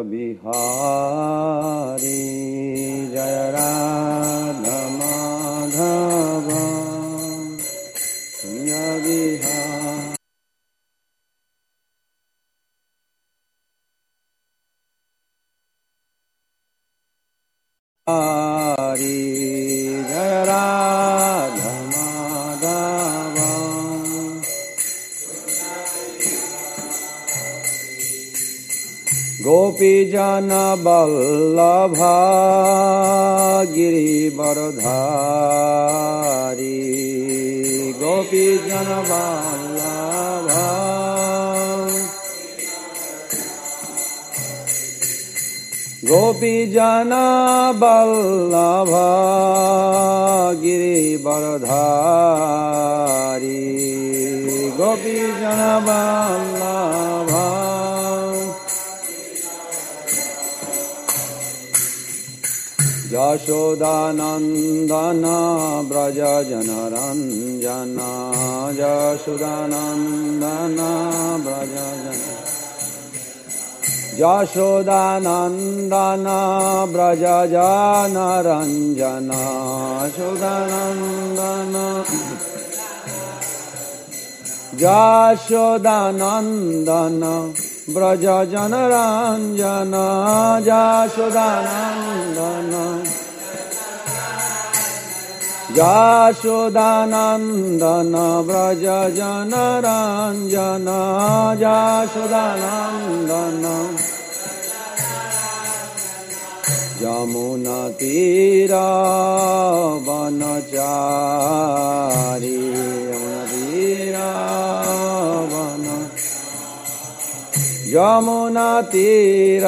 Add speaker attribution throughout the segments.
Speaker 1: बिहारी जय राधा माधव कुंज बिहारी जय राधा माधव गोपी जन वल्लभा गिरिवरधारी गोपी जन वल्लभा गोपी जन वल्लभा गिरिवरधारी गोपी जन वल्लभा यशोदानंदन व्रज जनरंजन यशोदानंदन व्रज जन यशोदानंदन व्रज जनरंजन यशोदानंदन यशोदानंदन व्रज जनरंजन यशोदानंदन यशोदानंदन व्रज जनरंजन यशोदानंदन यमुना तीर वनचारी यमुना तीर वन यमुना तीर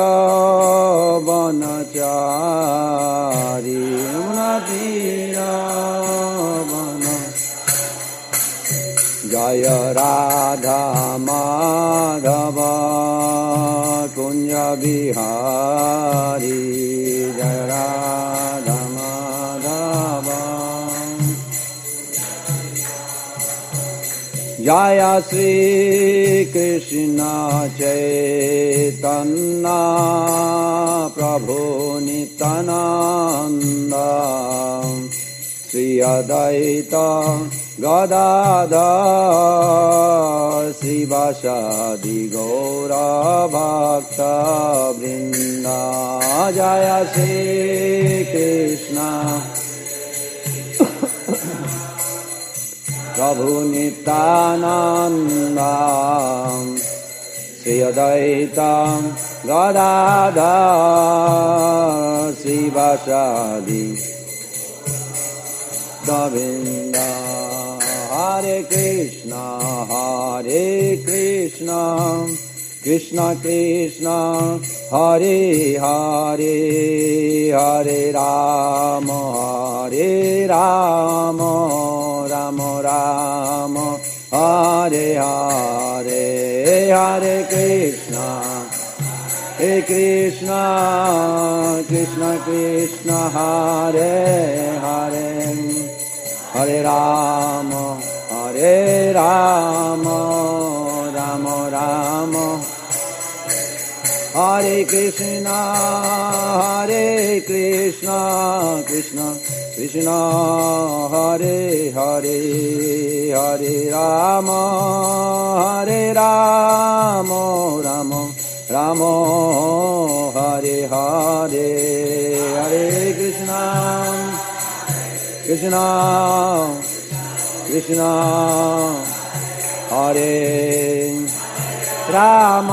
Speaker 1: वनचारी यमुना तीर वन जय राधा माधव कुंज बिहारी जय राधा माधव जय श्री कृष्ण चैतन्य प्रभु नित्यानंद श्री अद्वैत गदाधर श्रीवासादि गौर भक्त वृंद जय श्री कृष्ण प्रभु नित्यानंद श्री अद्वैत गदाधर श्रीवासादि गोविंद हरे कृष्ण कृष्ण कृष्ण हरे हरे हरे राम राम राम हरे हरे हरे कृष्ण कृष्ण कृष्ण हरे हरे हरे राम राम राम हरे कृष्ण कृष्ण कृष्ण हरे हरे हरे राम राम हरे हरे हरे कृष्ण हरे राम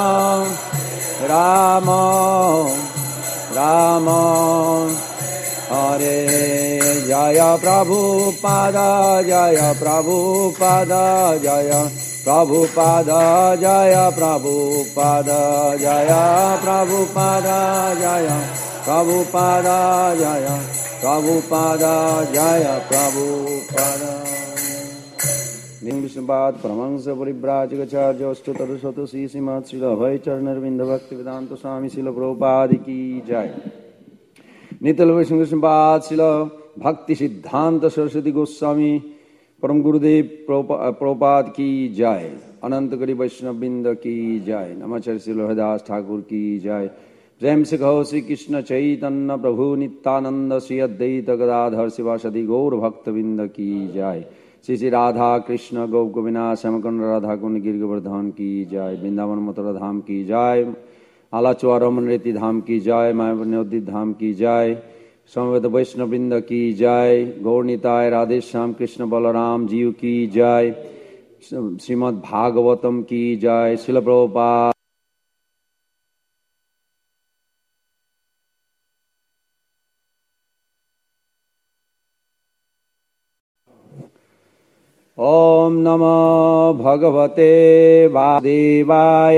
Speaker 1: हरे जय प्रभुपाद जय प्रभुपाद जय प्रभुपाद जय प्रभुपाद जय प्रभुपाद जय प्रभुपाद जय प्रभुपाद जय प्रभुपाद विष्णुपाद परमहंस परिव्राजकाचार्योस्तु तदसतु श्री श्रीमत् श्रील अभय चरणरविंद भक्ति वेदांत स्वामी श्रील प्रभुपाद की जय। नित्य विष्णुपाद श्रील भक्ति सिद्धांत सरस्वती गोस्वामी परम गुरुदेव प्रभुपाद की जय। अनंत गरी वैष्णव बिंद की जय। नमाचार्य श्रील हरिदास ठाकुर की जय। प्रेम से कहो श्री कृष्ण चैतन्य प्रभु नित्यानंद श्री अद्वैत गदाधर शिवासदि गौर भक्तविंद की जय। श्री श्री राधा कृष्ण गौ गोविंद श्यामकुंड राधा कुंड गिर गोवर्धन की जय। वृंदावन मथुरा धाम की जय। आलाचुआ रमन रेती धाम की जय। मायावती धाम की जय। समवेत वैष्णववृंद की जय। गौरनिताय राधे श्याम कृष्ण बलराम जीव की जय। श्रीमद् भागवतम की जय। श्रील प्रभुपाद। ओम नमो भगवते वासुदेवाय।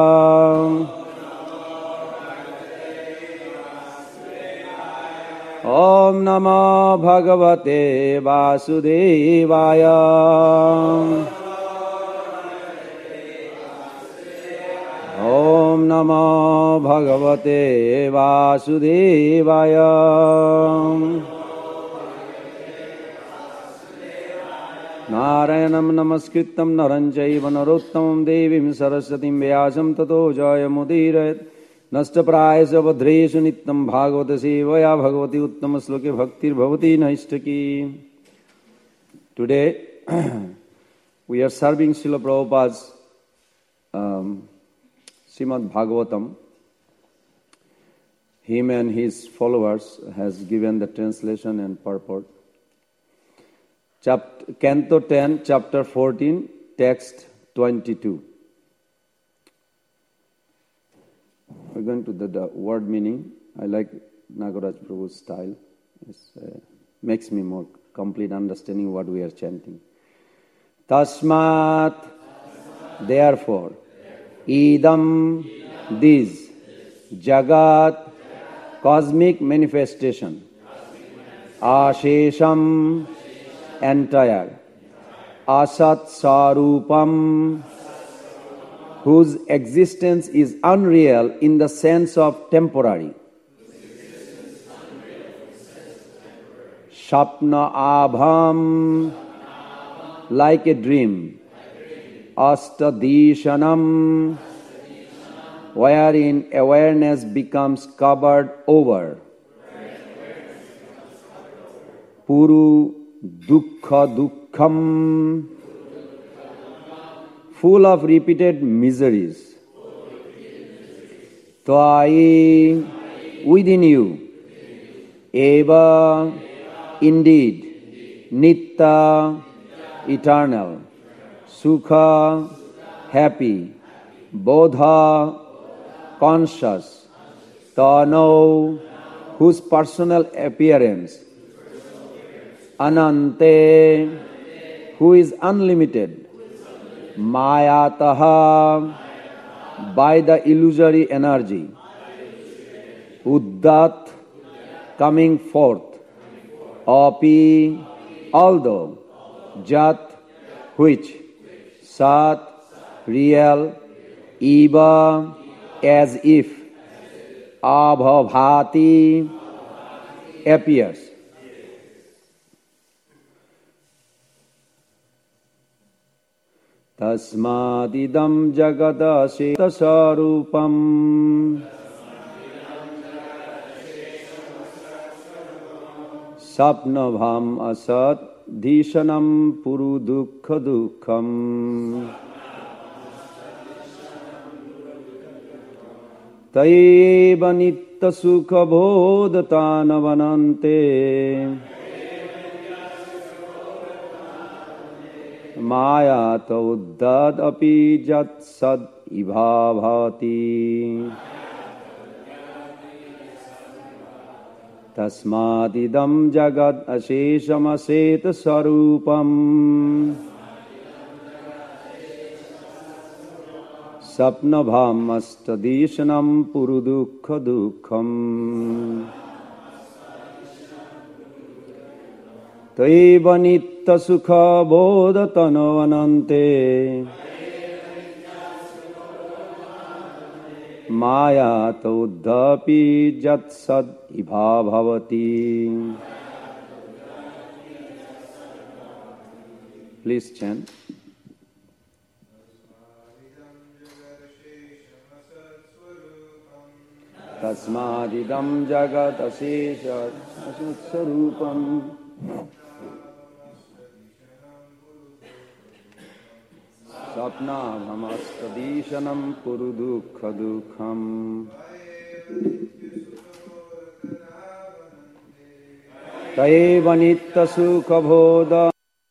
Speaker 1: ओम नमो भगवते वासुदेवाय। ओम नमो भगवते वासुदेवाय। नारायणं नमस्कृतं नरं चैव नरोत्तमं देवीं सरस्वतीं व्यासं ततो जयमुदीरयेत्। नष्टप्रायेषु भद्रेषु नित्यं भागवत सेवया भगवती उत्तम श्लोके भक्तिर्भवति नैष्ठिकी। Today we are serving Srila Prabhupada's Srimad Bhagavatam. Him and his followers has given the translation and purport. Canto 10, chapter 14, text 22. We're going to the word meaning. I like Nagaraj Prabhu's style. It makes me more complete understanding what we are chanting. Tasmat, therefore, idam, this, jagat, cosmic manifestation, ashesham, entire, asat sarupam, whose existence is unreal in the sense of temporary, shapna abham, like a dream, astadishanam, wherein awareness becomes covered over, puru dukkha dukkham, full of repeated miseries, tvai, within you, eva, indeed, nitta, eternal, sukha, happy, bodha, conscious, tano, whose personal appearance, anante, who is unlimited, mayataha, by the illusory energy, uddat, coming forth, api, although, jat, which, sat, real, eva, as if, abhavati, appears. Tasmadidam jagada sheta sarupam sapnabham asat dhishanam puru dukkha dukkham taiva nitta sukha bodhatanavanante maya uddad api jat sad ibhavati tasmadidam jagad ashesham aseta sarupam sapnabham astadishanam puru dukkha dukkham taiva nitta sukha bodhatano anante maya uddapi jat sad ibhavati. Please chant. tasmadidam jagat asesha sarupam sapnabhamastadishanam purudukha dukham Taeva nitta sukha bodha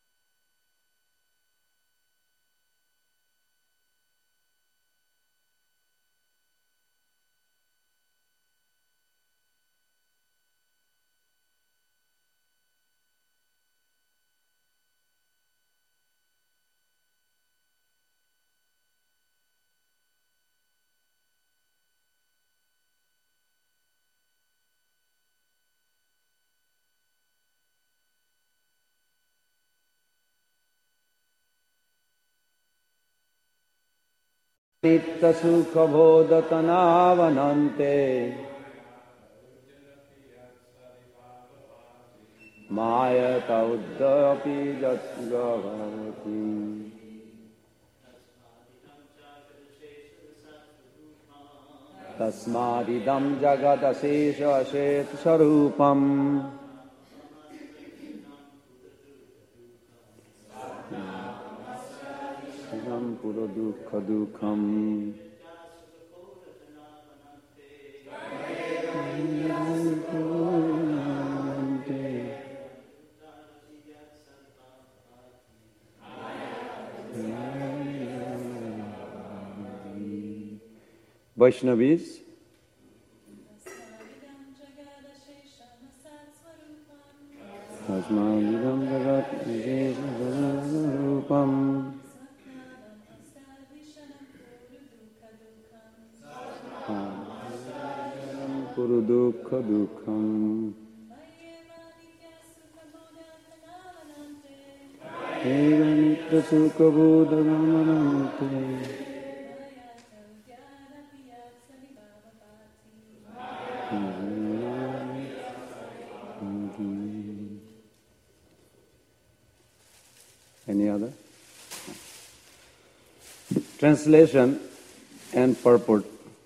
Speaker 1: nitta sukha bodha tanavanante Mayata uddapi jatgavati Tasmadidam jagat asesha ashet sarupam Purudukha dukham Vaishnavis Tasmadidam jagat asesha sarupam Purudukha dukham Eva nitta sukha bodha gamanante Any other? Translation and purport.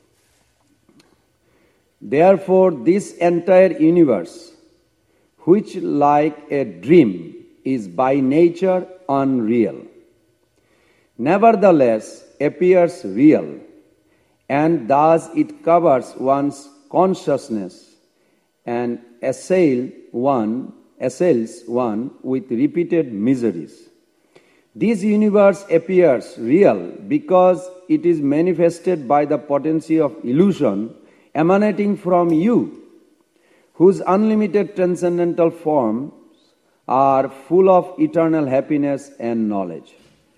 Speaker 1: Therefore, this entire universe, which like a dream is by nature unreal, nevertheless appears real, and thus it covers one's consciousness and assails one with repeated miseries. This universe appears real because it is manifested by the potency of illusion emanating from you, whose unlimited transcendental forms are full of eternal happiness and knowledge.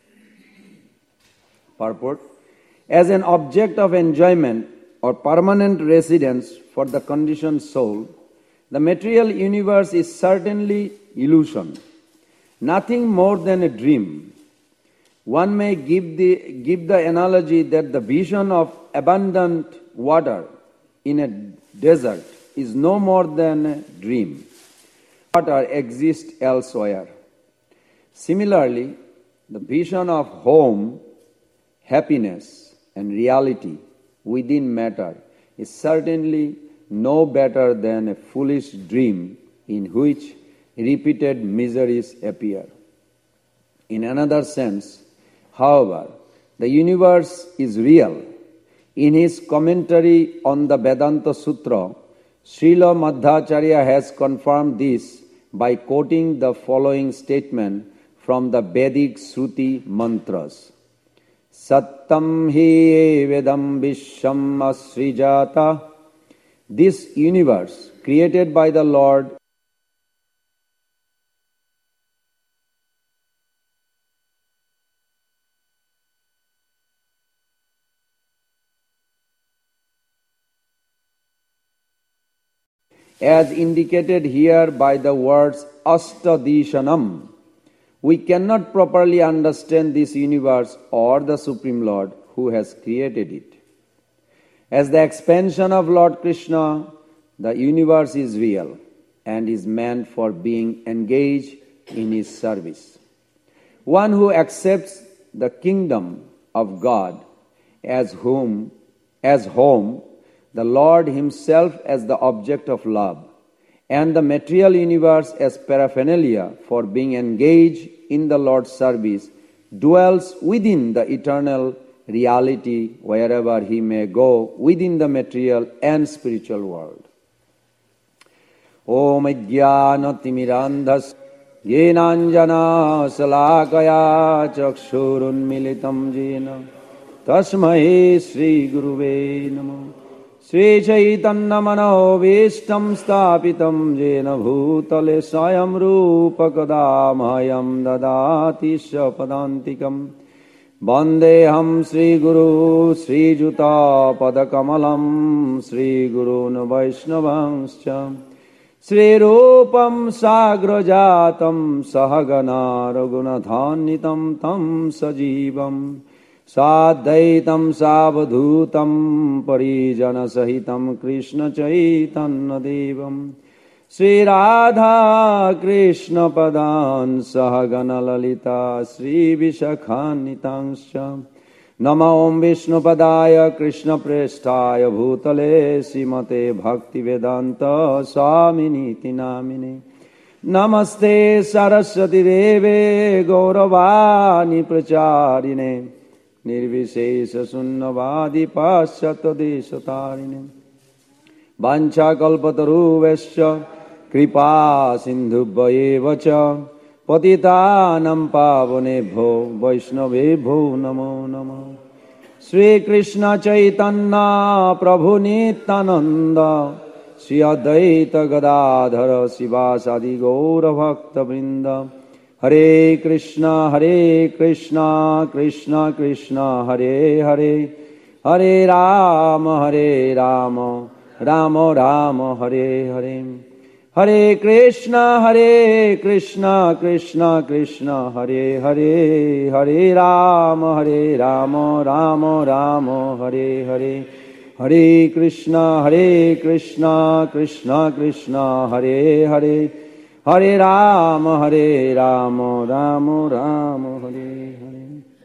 Speaker 1: Purport. As an object of enjoyment or permanent residence for the conditioned soul, the material universe is certainly illusion, nothing more than a dream. One may give the analogy that the vision of abundant water in a desert is no more than a dream. Water exists elsewhere. Similarly, the vision of home, happiness, and reality within matter is certainly no better than a foolish dream in which repeated miseries appear. In another sense, however, the universe is real. In his commentary on the Vedanta Sutra, Srila Madhvacharya has confirmed this by quoting the following statement from the Vedic Shruti mantras. Sattam hi vedam vishwam asrijata. This universe, created by the Lord, as indicated here by the words Astadishanam. We cannot properly understand this universe or the Supreme Lord who has created it. As the expansion of Lord Krishna, the universe is real and is meant for being engaged in his service. One who accepts the kingdom of God as home the Lord himself as the object of love, and the material universe as paraphernalia for being engaged in the Lord's service, dwells within the eternal reality wherever he may go within the material and spiritual world. Om Ajnanatimidandhasya Yenanjana Salakaya Chakshurunmilitam Jena Tasmai Sri Guruve Namo Sri Chaitanya Manovistam Stapitam Jena Bhutale Swayam Rupa Kadamahayam Dadati Shapadantikam Vandeham Sri Guru Sri Juta Padakamalam Sri Gurun Vaishnavanscha Sri Rupam Sagrajatam Sahagana Raghunathannitam Tam Sajivam Sadhaitam Savadhutam Parijana Sahitam Krishna Chaitanya Devam Sri Radha Krishna Padan Sahagana Lalita Sri Vishakhanitansham Nama Om Vishnu Padaya Krishna Prestaya Bhutale Simate Bhakti Vedanta Swaminiti Namine Namaste Saraswati Deve Gauravani Pracharine Nirvishesha Sunnavadi Pasyata Deshatarine Vancha Kalpataruvesya Kripa Sindhubhaya Patitanam Pavanebho Vaishnavebho Namo Namo Sri Krishna Chaitanya Prabhu Nityananda Sri Advaita Gadadhara Sivasadi Gaura Bhakta Vrinda Hare Krishna Krishna Krishna Hare Hare Hare Rama Rama Rama Hare Hare Hare Krishna Krishna Krishna Hare Hare Hare Rama Rama Rama Hare Hare Hare Krishna Krishna Krishna Hare Hare Hare Rama Rama Rama Hare Hare.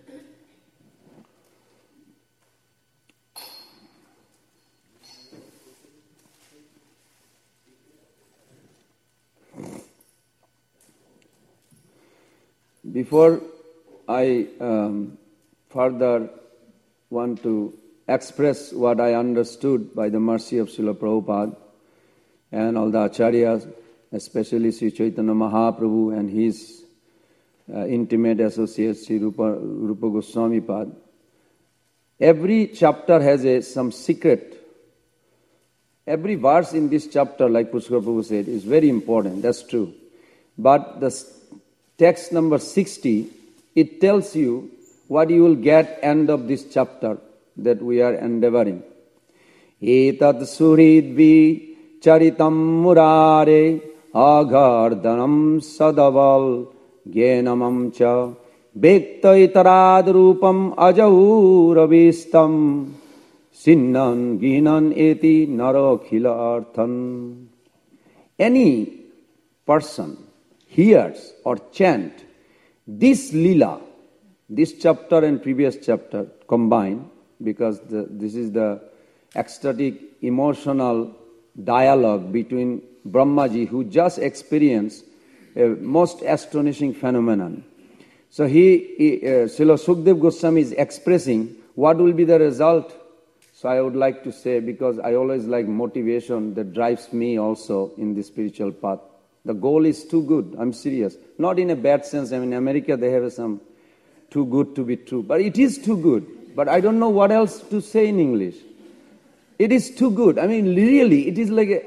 Speaker 1: Before I further want to express what I understood by the mercy of Srila Prabhupada and all the Acharyas, especially Sri Chaitanya Mahaprabhu and his intimate associates, Sri Rupa Goswami Pad, every chapter has some secret. Every verse in this chapter, like Pushkar Prabhu said, is very important. That's true. But the text number 60, it tells you what you will get end of this chapter that we are endeavoring. Etat suridvi charitam murare aghardanam sadaval gyenamam cha bekta itarad rupam ajauravistam sinnan ginan eti narakhila arthan. Any person hears or chant this lila, this chapter and previous chapter combined, because this is the ecstatic emotional dialogue between Brahmaji, who just experienced a most astonishing phenomenon. So Srila Sukdev Goswami is expressing what will be the result. So I would like to say, because I always like motivation that drives me also in the spiritual path. The goal is too good. I'm serious. Not in a bad sense. I mean, in America they have some too good to be true. But it is too good. But I don't know what else to say in English. It is too good. I mean, really, it is like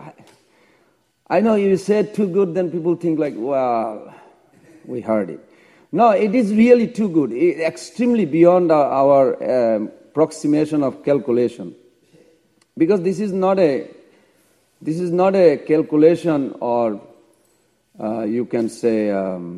Speaker 1: I know you said too good, then people think like, well, we heard it. No, it is really too good. Extremely beyond our approximation of calculation. Because this is not a calculation or you can say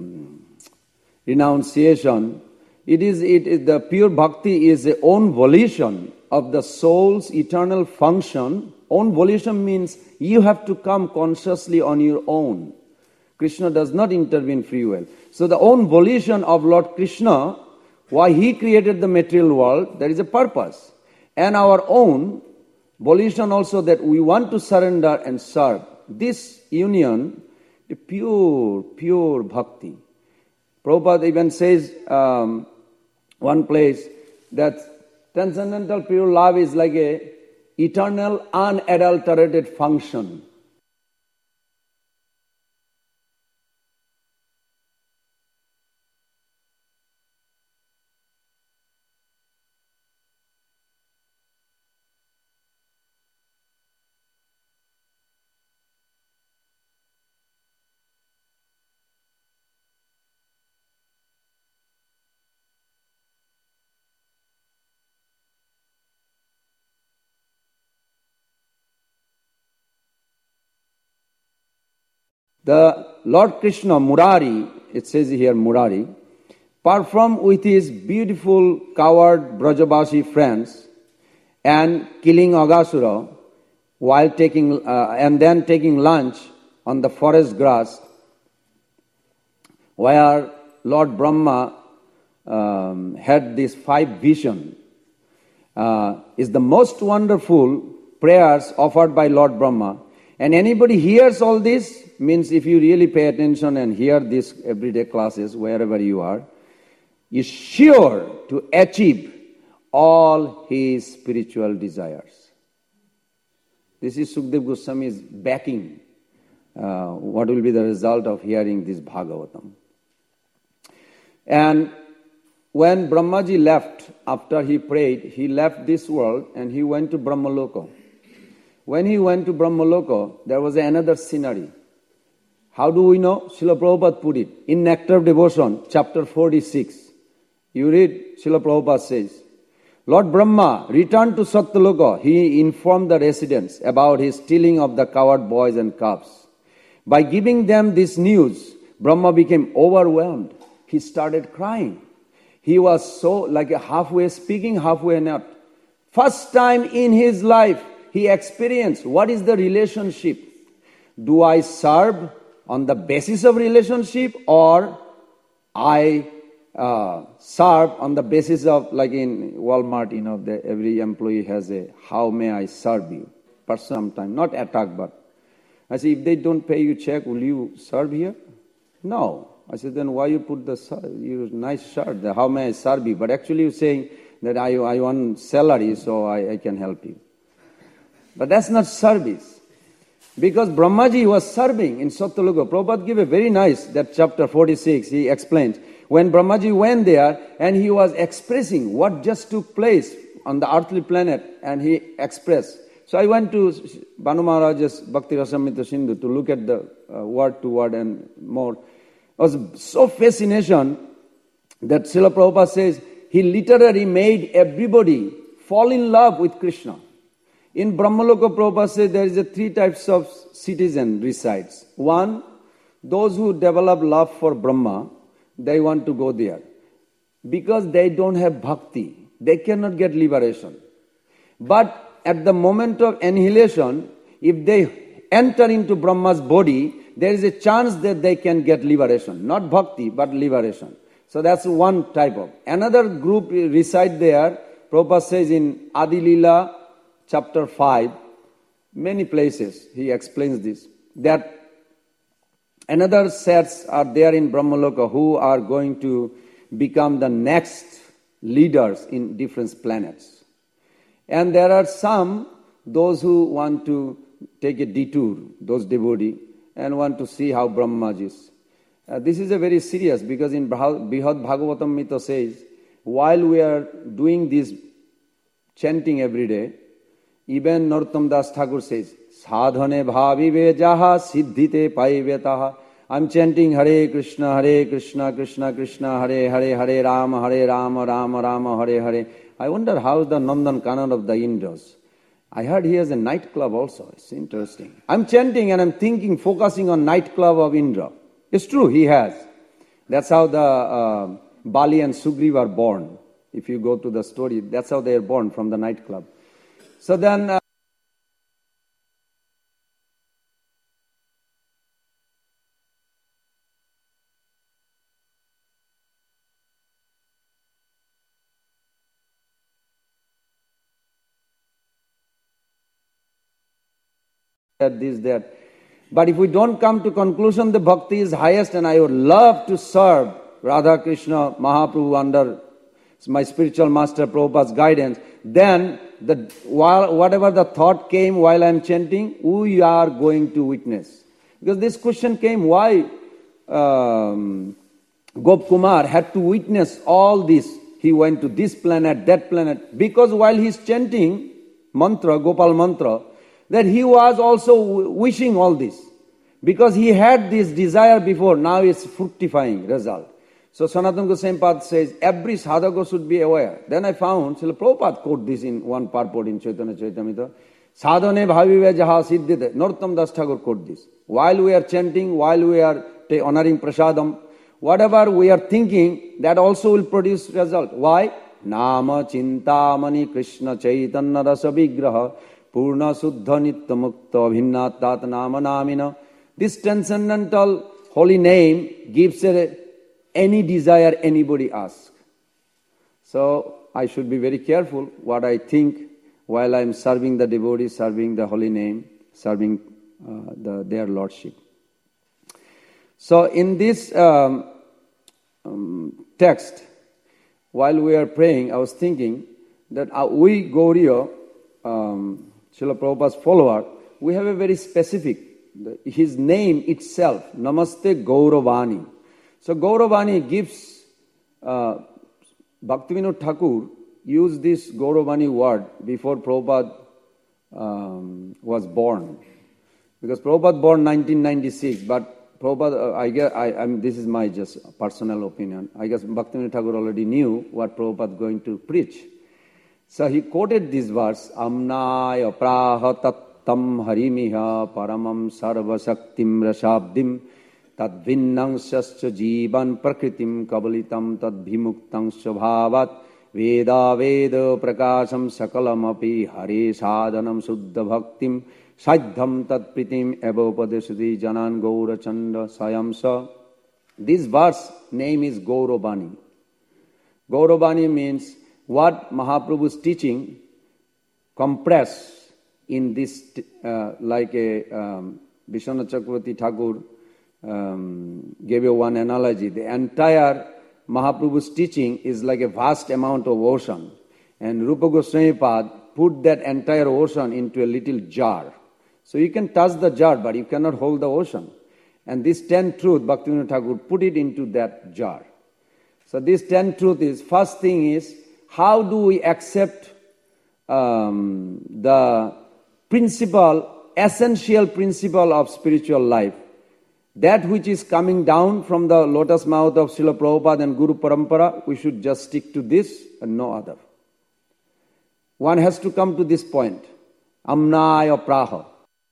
Speaker 1: renunciation. The pure bhakti is the own volition of the soul's eternal function. Own volition means you have to come consciously on your own. Krishna does not intervene free will. So the own volition of Lord Krishna, why he created the material world, there is a purpose. And our own volition also that we want to surrender and serve. This union, a pure bhakti. Prabhupada even says one place that transcendental pure love is like a eternal unadulterated function. The Lord Krishna, Murari, it says here Murari, performed with his beautiful coward Brajabasi friends and killing Aghasura while taking and then taking lunch on the forest grass, where Lord Brahma had this 5 vision, is the most wonderful prayers offered by Lord Brahma. And anybody hears all this, means if you really pay attention and hear these everyday classes, wherever you are, is sure to achieve all his spiritual desires. This is Sukdev Goswami's backing. What will be the result of hearing this Bhagavatam? And when Brahmaji left, after he prayed, he left this world and he went to Brahmaloka. When he went to Brahmaloka, there was another scenery. How do we know? Srila Prabhupada put it in Nectar of Devotion, chapter 46. You read, Srila Prabhupada says, Lord Brahma returned to Satyaloka. He informed the residents about his stealing of the coward boys and cubs. By giving them this news, Brahma became overwhelmed. He started crying. He was so like halfway speaking, halfway not. First time in his life, he experienced what is the relationship. Do I serve on the basis of relationship, or I serve on the basis of, like in Walmart, every employee has a, how may I serve you? For some time, not attack, but I say, if they don't pay you check, will you serve here? No. I said, then why you put your nice shirt? How may I serve you? But actually you're saying that I want salary, so I can help you. But that's not service. Because Brahmaji was serving in Satyaloka. Prabhupada gave a very nice, that chapter 46, he explains. When Brahmaji went there and he was expressing what just took place on the earthly planet, and he expressed. So I went to Banu Maharaj's Bhakti Rasamrita Sindhu to look at the word to word and more. It was so fascination that Srila Prabhupada says he literally made everybody fall in love with Krishna. In Brahmaloka, Prabhupada says there is 3 types of citizen resides. One, those who develop love for Brahma, they want to go there. Because they don't have bhakti, they cannot get liberation. But at the moment of annihilation, if they enter into Brahma's body, there is a chance that they can get liberation. Not bhakti, but liberation. So that's one type of. Another group reside there. Prabhupada says in Adi Lila, chapter 5, many places he explains this, that another sets are there in Brahmaloka who are going to become the next leaders in different planets. And there are some, those who want to take a detour, those devotees, and want to see how Brahmaji is. This is a very serious, because in Brihad Bhagavatam Mita says, while we are doing this chanting every day, even Narottam Das Thakur says, Sadhane bhavive jaha siddhite paivetaha. I'm chanting Hare Krishna, Krishna Krishna, Hare Hare, Hare Rama, Rama Rama, Hare Hare. I wonder how is the Nandan Kanan of the Indus. I heard he has a nightclub also. It's interesting. I'm chanting and I'm thinking, focusing on nightclub of Indra. It's true, he has. That's how the Bali and Sugriva are born. If you go to the story, that's how they are born, from the nightclub. So then this, that. But if we don't come to conclusion the bhakti is highest and I would love to serve Radha Krishna Mahaprabhu under my spiritual master Prabhupada's guidance, then whatever the thought came while I am chanting, we are going to witness. Because this question came, why Gop Kumar had to witness all this. He went to this planet, that planet. Because while he's chanting mantra, Gopal mantra, that he was also wishing all this. Because he had this desire before, now it's fructifying result. So Sanatana Goswami Pad says, every sadhaka should be aware. Then I found, Srila Prabhupada quote this in one purport in Chaitanya Charitamrita. Sadhane bhavive jaha siddhite. Narottam Das Thakur quote this. While we are chanting, while we are honoring prasadam, whatever we are thinking, that also will produce result. Why? Nama chintamani Krishna Chaitanya rasa vigraha purna suddha nitya mukta bhinna tat nama namina. This transcendental holy name gives any desire anybody asks. So I should be very careful what I think while I am serving the devotees, serving the holy name, serving their lordship. So in this text, while we are praying, I was thinking that we Gauriya, Srila Prabhupada's follower, we have a very specific, his name itself, Namaste Gauravani. So Gauravani gives, Bhaktivinoda Thakur used this Gauravani word before Prabhupada was born. Because Prabhupada born 1996, but Prabhupada, this is my just personal opinion. I guess Bhaktivinoda Thakur already knew what Prabhupada is going to preach. So he quoted this verse, Amnaya praha tattam harimiha paramam sarva shaktim rashabdim tad vinnangsascha jivan prakritim kabalitam tad bhimuktangscha bhavat veda veda prakasham sakalam api hare sadhanam suddha bhaktim Saddham tat pritim evopadesati janan gaura chanda sayamsa. This verse name is Gauravani. Gauravani means what Mahaprabhu's teaching compressed in this, like a Vishwanath Chakravarti Thakur gave you one analogy. The entire Mahaprabhu's teaching is like a vast amount of ocean. And Rupa Goswami Pad put that entire ocean into a little jar. So you can touch the jar, but you cannot hold the ocean. And this 10 truth, Bhaktivinoda Thakur put it into that jar. So this 10 truth is, first thing is, how do we accept the principle, essential principle of spiritual life? That which is coming down from the lotus mouth of Srila Prabhupada and Guru Parampara, we should just stick to this and no other. One has to come to this point. Amnaya praha.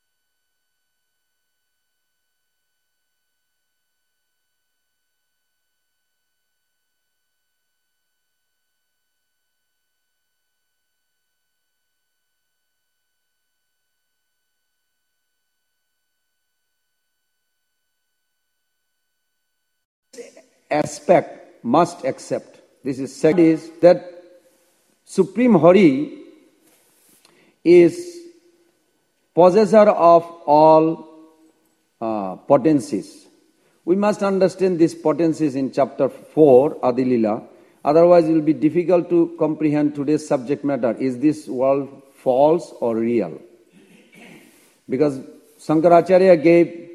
Speaker 1: Aspect must accept. This is second is that Supreme Hari is possessor of all potencies. We must understand these potencies in chapter 4, Adilila. Otherwise it will be difficult to comprehend today's subject matter. Is this world false or real? Because Shankaracharya gave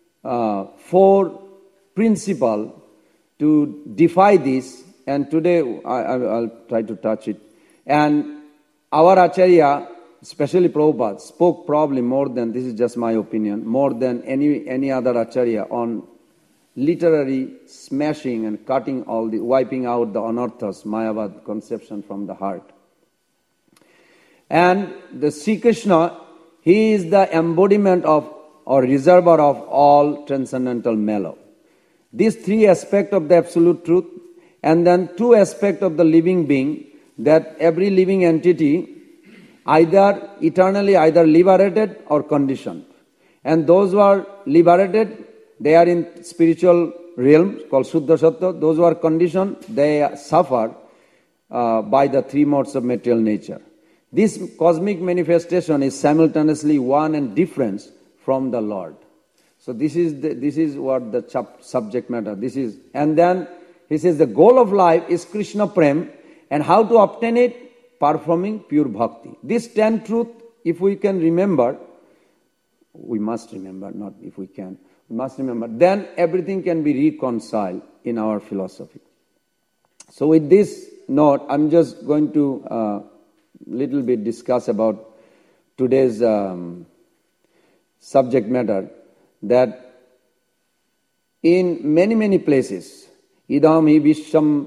Speaker 1: 4 principles to defy this, and today I'll try to touch it. And our Acharya, especially Prabhupada, spoke probably more than, this is just my opinion, more than any other Acharya on literary smashing and cutting all the, wiping out the anarthas, Mayavad conception from the heart. And the Sri Krishna, he is the embodiment of or reservoir of all transcendental mellow. These 3 aspects of the absolute truth, and then 2 aspects of the living being, that every living entity either eternally either liberated or conditioned. And those who are liberated, they are in spiritual realms called Suddha Sattva. Those who are conditioned, they suffer by the 3 modes of material nature. This cosmic manifestation is simultaneously one and different, from the Lord. So this is what the subject matter. And then he says the goal of life is Krishna Prem, and how to obtain it? Performing pure bhakti. This 10 truth, if we can remember, we must remember, not if we can, we must remember, then everything can be reconciled in our philosophy. So with this note, I'm just going to little bit discuss about today's subject matter, that in many places, idam hi visham,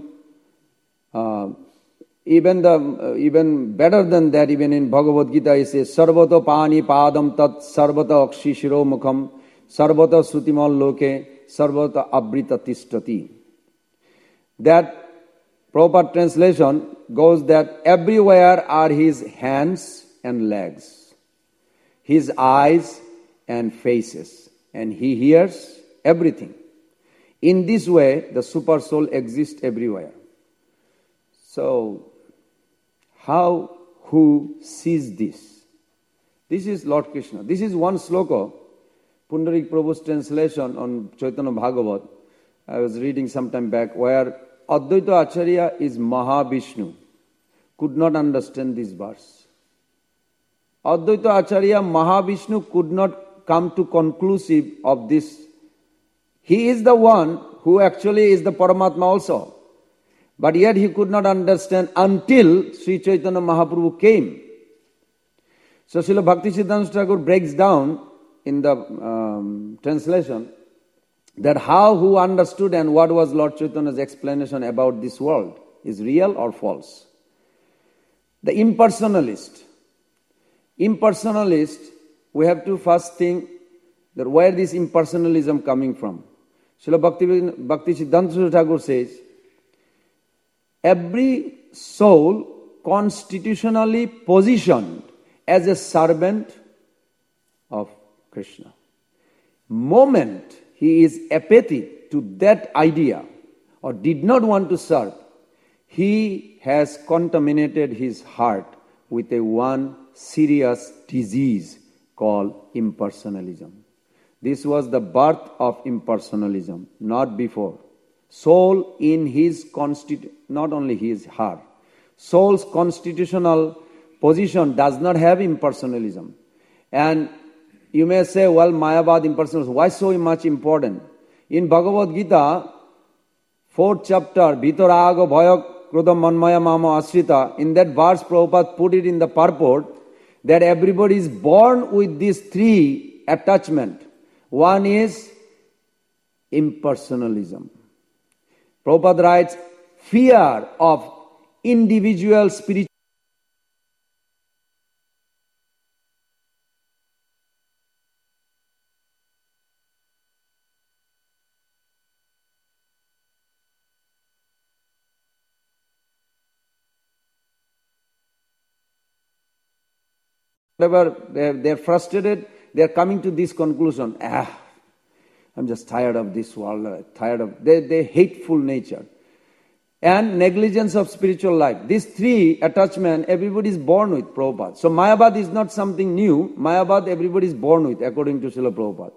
Speaker 1: even better than that, even in Bhagavad Gita, it says, Sarvata pani padam tat sarvata akshishiro mukham sarvata sutimal loke sarvata abrita tishtati. That proper translation goes that everywhere are his hands and legs, his eyes and faces, and he hears everything. In this way, the super soul exists everywhere. So, who sees this? This is Lord Krishna. This is one sloka, Pundarik Prabhu's translation on Chaitanya Bhagavat. I was reading some time back, where Advaita Acharya is Mahavishnu. Could not understand this verse. Advaita Acharya, Mahavishnu, could not come to conclusive of this. He is the one who actually is the Paramatma also. But yet he could not understand until Sri Chaitanya Mahaprabhu came. So Srila Bhaktisiddhanta Thakur breaks down in the translation that who understood and what was Lord Chaitanya's explanation about this world is real or false. The impersonalist, we have to first think that where this impersonalism coming from. Srila Bhaktisiddhanta Thakur says, every soul constitutionally positioned as a servant of Krishna. Moment he is apathetic to that idea or did not want to serve, he has contaminated his heart with one serious disease called impersonalism. This was the birth of impersonalism, not before. Soul in his not only his heart, soul's constitutional position does not have impersonalism. And you may say, well, Mayavad impersonalism, why so much important? In Bhagavad Gita, 4th chapter, Vitaraga Bhaya Krodha Manmaya Mama Asrita, in that verse Prabhupada put it in the purport that everybody is born with these 3 attachment. One is impersonalism. Prabhupada writes, fear of individual spiritual. Whatever, they're frustrated, they're coming to this conclusion. I'm just tired of this world, tired of their hateful nature. And negligence of spiritual life. These 3 attachments, everybody is born with, Prabhupada. So Mayavad is not something new. Mayavad everybody is born with, according to Srila Prabhupada.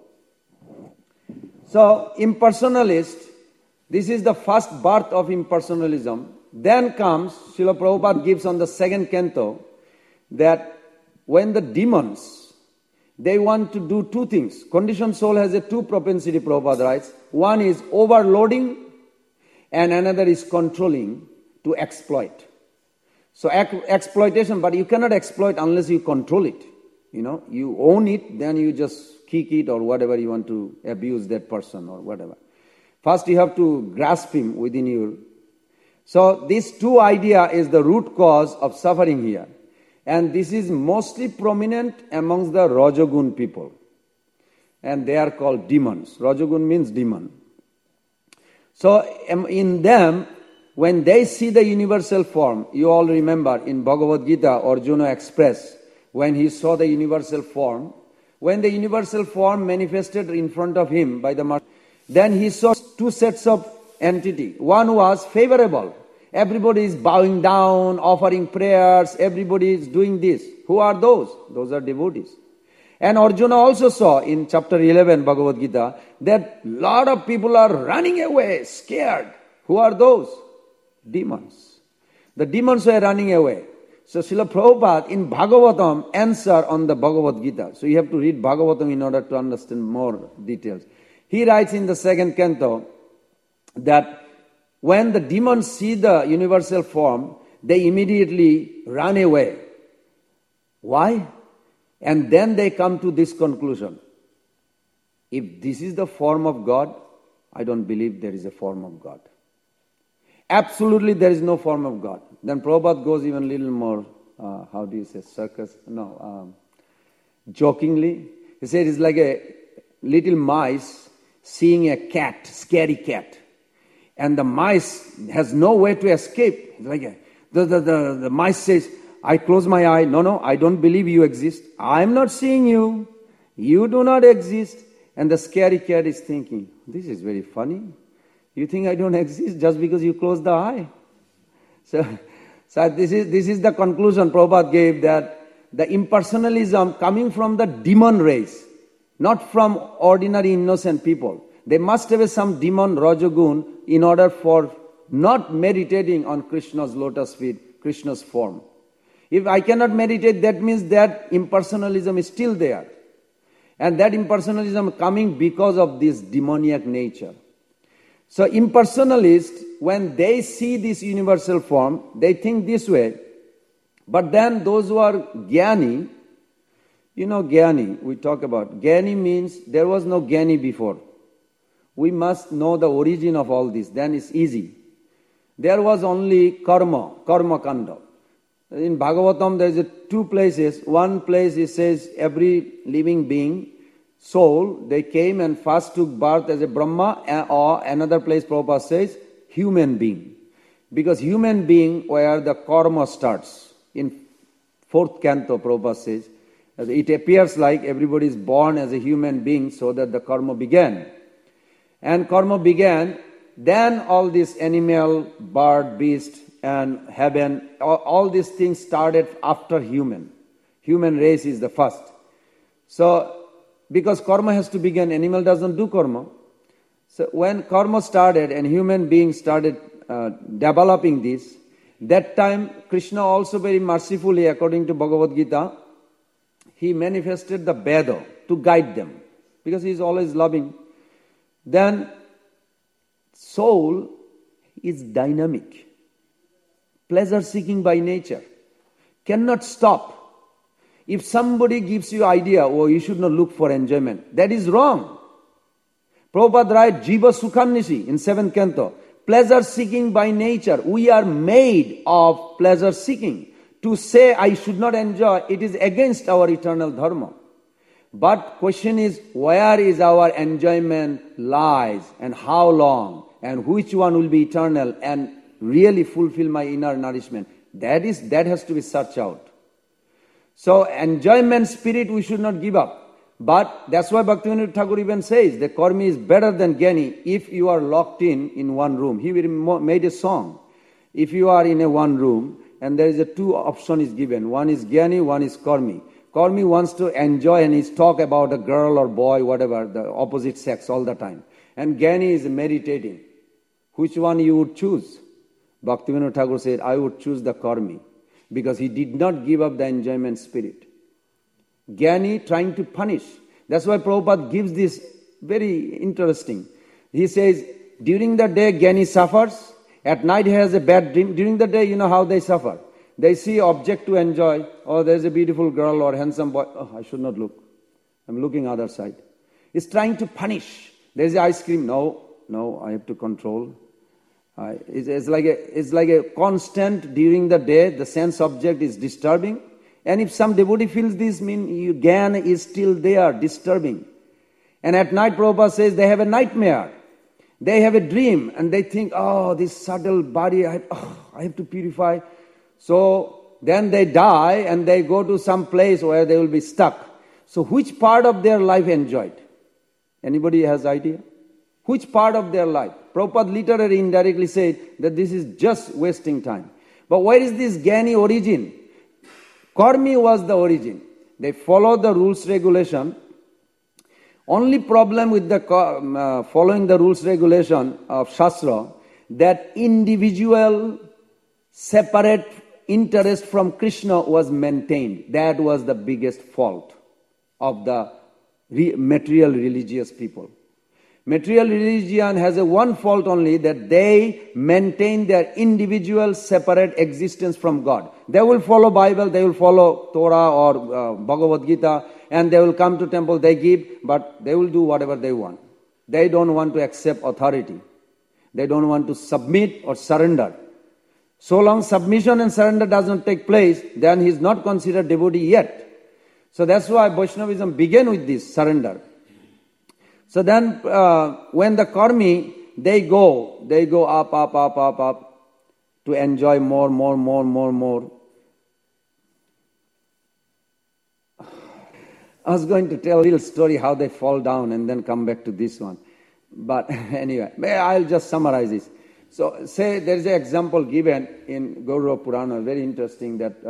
Speaker 1: So impersonalist, this is the first birth of impersonalism. Then comes, Srila Prabhupada gives on the 2nd canto, that when the demons, they want to do 2 things. Conditioned soul has a 2 propensity, Prabhupada writes. One is overloading and another is controlling to exploit. So exploitation, but you cannot exploit unless you control it. You own it, then you just kick it or whatever you want to abuse that person or whatever. First you have to grasp him within you. So these 2 idea is the root cause of suffering here. And this is mostly prominent amongst the Rajagun people. And they are called demons. Rajagun means demon. So in them, when they see the universal form, you all remember in Bhagavad Gita, Arjuna expressed, when he saw the universal form, when the universal form manifested in front of him by the master, then he saw 2 sets of entity. One was favorable. Everybody is bowing down, offering prayers, everybody is doing this. Who are those? Those are devotees. And Arjuna also saw in chapter 11 Bhagavad Gita that lot of people are running away, scared. Who are those? Demons. The demons were running away. So Srila Prabhupada in Bhagavatam answer on the Bhagavad Gita. So you have to read Bhagavatam in order to understand more details. He writes in the second canto that when the demons see the universal form, they immediately run away. Why? And then they come to this conclusion. If this is the form of God, I don't believe there is a form of God. Absolutely there is no form of God. Then Prabhupada goes even a little more, jokingly. He said it's like a little mice seeing a cat, scary cat. And the mice has no way to escape. It's like the mice says, I close my eye. No, I don't believe you exist. I'm not seeing you. You do not exist. And the scary cat is thinking, this is very funny. You think I don't exist just because you close the eye? So this is the conclusion Prabhupada gave, that the impersonalism coming from the demon race, not from ordinary innocent people. They must have some demon Rajagun in order for not meditating on Krishna's lotus feet, Krishna's form. If I cannot meditate, that means that impersonalism is still there. And that impersonalism coming because of this demoniac nature. So impersonalists, when they see this universal form, they think this way. But then those who are Jnani, Jnani, we talk about. Jnani means there was no Jnani before. We must know the origin of all this, then it's easy. There was only karma kanda. In Bhagavatam there is two places. One place it says every living being, soul, they came and first took birth as a Brahma, or another place Prabhupada says human being. Because human being where the karma starts. In 4th canto Prabhupada says, it appears like everybody is born as a human being so that the karma began. And karma began, then all this animal, bird, beast, and heaven, all these things started after human. Human race is the first. So, because karma has to begin, animal doesn't do karma. So when karma started and human beings started developing this, that time Krishna also very mercifully, according to Bhagavad Gita, he manifested the Veda to guide them. Because he is always loving. Then soul is dynamic, pleasure seeking by nature, cannot stop. If somebody gives you idea, you should not look for enjoyment, that is wrong. Prabhupada writes, Jiva Sukhannishi in 7th canto, pleasure seeking by nature. We are made of pleasure seeking. To say I should not enjoy, it is against our eternal dharma. But question is, where is our enjoyment lies and how long and which one will be eternal and really fulfill my inner nourishment? That has to be searched out. So enjoyment spirit we should not give up. But that's why Bhaktivinoda Thakur even says the karmi is better than Jnani if you are locked in one room. He made a song. If you are in a one room and there is a two option is given. One is Jnani, one is karmi. Karmi wants to enjoy and he's talk about a girl or boy, whatever, the opposite sex all the time. And Jnani is meditating. Which one you would choose? Bhaktivinoda Thakur said, I would choose the karmi. Because he did not give up the enjoyment spirit. Jnani trying to punish. That's why Prabhupada gives this very interesting. He says, during the day Jnani suffers. At night he has a bad dream. During the day, you know how they suffer. They see object to enjoy. Oh, there's a beautiful girl or handsome boy. Oh, I should not look. I'm looking other side. He's trying to punish. There's ice cream. No, I have to control. It's like a constant during the day. The sense object is disturbing. And if some devotee feels this, Jnana is still there, disturbing. And at night, Prabhupada says they have a nightmare. They have a dream and they think, this subtle body, I have to purify. So then they die and they go to some place where they will be stuck. So which part of their life enjoyed? Anybody has idea? Which part of their life? Prabhupada literally indirectly said that this is just wasting time. But where is this Jnani origin? Karmi was the origin. They follow the rules, regulation. Only problem with the following the rules, regulation of Shastra, that individual separate interest from Krishna was maintained. That was the biggest fault of the material religious people. Material religion has a one fault only, that they maintain their individual separate existence from God. They will follow Bible, they will follow Torah or Bhagavad Gita, and they will come to temple, they give, but they will do whatever they want. They don't want to accept authority. They don't want to submit or surrender. So long submission and surrender does not take place, then he is not considered devotee yet. So that's why Vaishnavism began with this surrender. So then when the karmi, they go up to enjoy more. I was going to tell a little story how they fall down and then come back to this one. But anyway, I'll just summarize this. So say there is an example given in Gaurava Purana, very interesting, that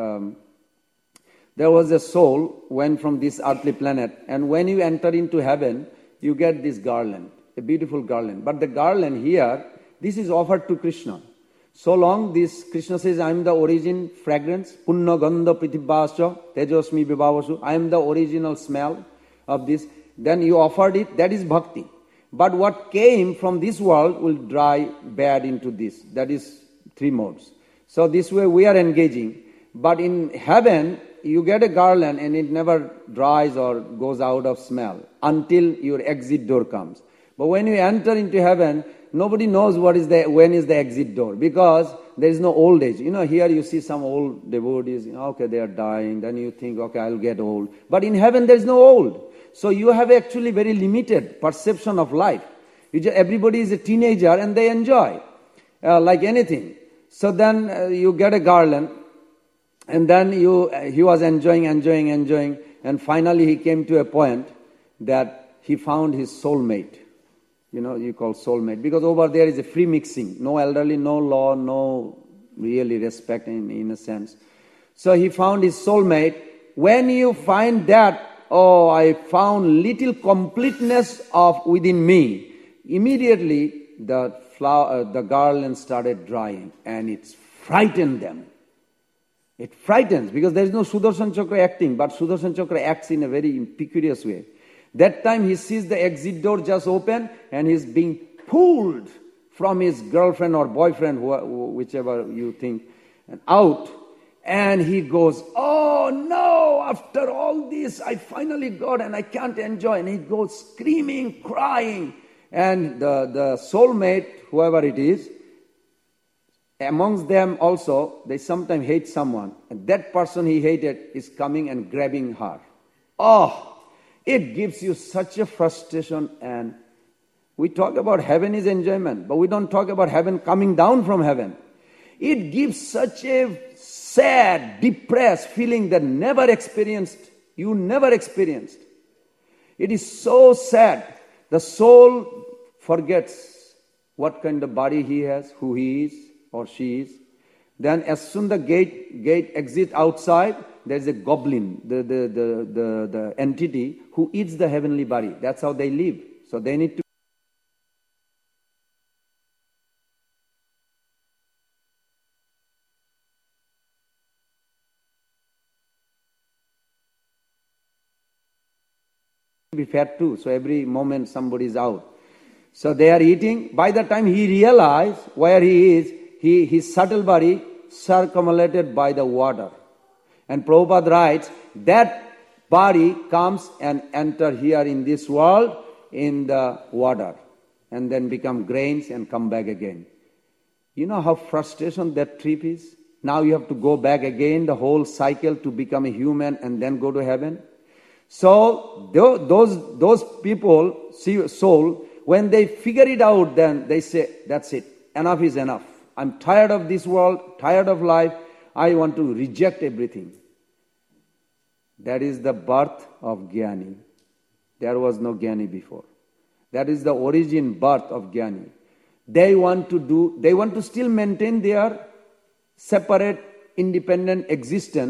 Speaker 1: there was a soul went from this earthly planet, and when you enter into heaven, you get this garland, a beautiful garland. But the garland here, this is offered to Krishna. So long this Krishna says, I am the origin fragrance, punna gandha pritibhasya, tejasmi vibhavasu, I am the original smell of this. Then you offered it, that is bhakti. But what came from this world will dry bad into this. That is three modes. So this way we are engaging. But in heaven, you get a garland and it never dries or goes out of smell until your exit door comes. But when you enter into heaven, nobody knows when is the exit door, because there is no old age. Here you see some old devotees, okay, they are dying, then you think, okay, I'll get old. But in heaven there is no old. So you have actually very limited perception of life. Everybody is a teenager and they enjoy, like anything. So then you get a garland, and then he was enjoying, and finally he came to a point that he found his soulmate. You call soulmate, because over there is a free mixing, no elderly, no law, no really respect in a sense. So he found his soulmate. When you find that, I found little completeness of within me, immediately the garland started drying, and it frightened them. It frightens, because there is no Sudarshan Chakra acting, but Sudarshan Chakra acts in a very peculiar way. That time he sees the exit door just open, and he's being pulled from his girlfriend or boyfriend, whichever you think, and out. And he goes, oh no, after all this, I finally got and I can't enjoy. And he goes screaming, crying. And the soulmate, whoever it is, amongst them also, they sometimes hate someone. And that person he hated is coming and grabbing her. It gives you such a frustration. And we talk about heaven is enjoyment, but we don't talk about heaven coming down from heaven. It gives such a sad, depressed feeling that you never experienced. It is so sad. The soul forgets what kind of body he has, who he is or she is. Then as soon the gate exit outside, there is a goblin, the entity who eats the heavenly body. That's how they live. So they need to be fat too. So every moment somebody is out. So they are eating. By the time he realizes where he is, his subtle body circumambulated by the water. And Prabhupada writes, that body comes and enter here in this world in the water, and then become grains and come back again. You know how frustration that trip is? Now you have to go back again, the whole cycle to become a human and then go to heaven. So those people, soul, when they figure it out, then they say, that's it, enough is enough. I'm tired of this world, tired of life. I want to reject everything. That is the birth of Jnani. There was no Jnani before. That is the origin birth of Jnani. They want to still maintain their separate, independent existence,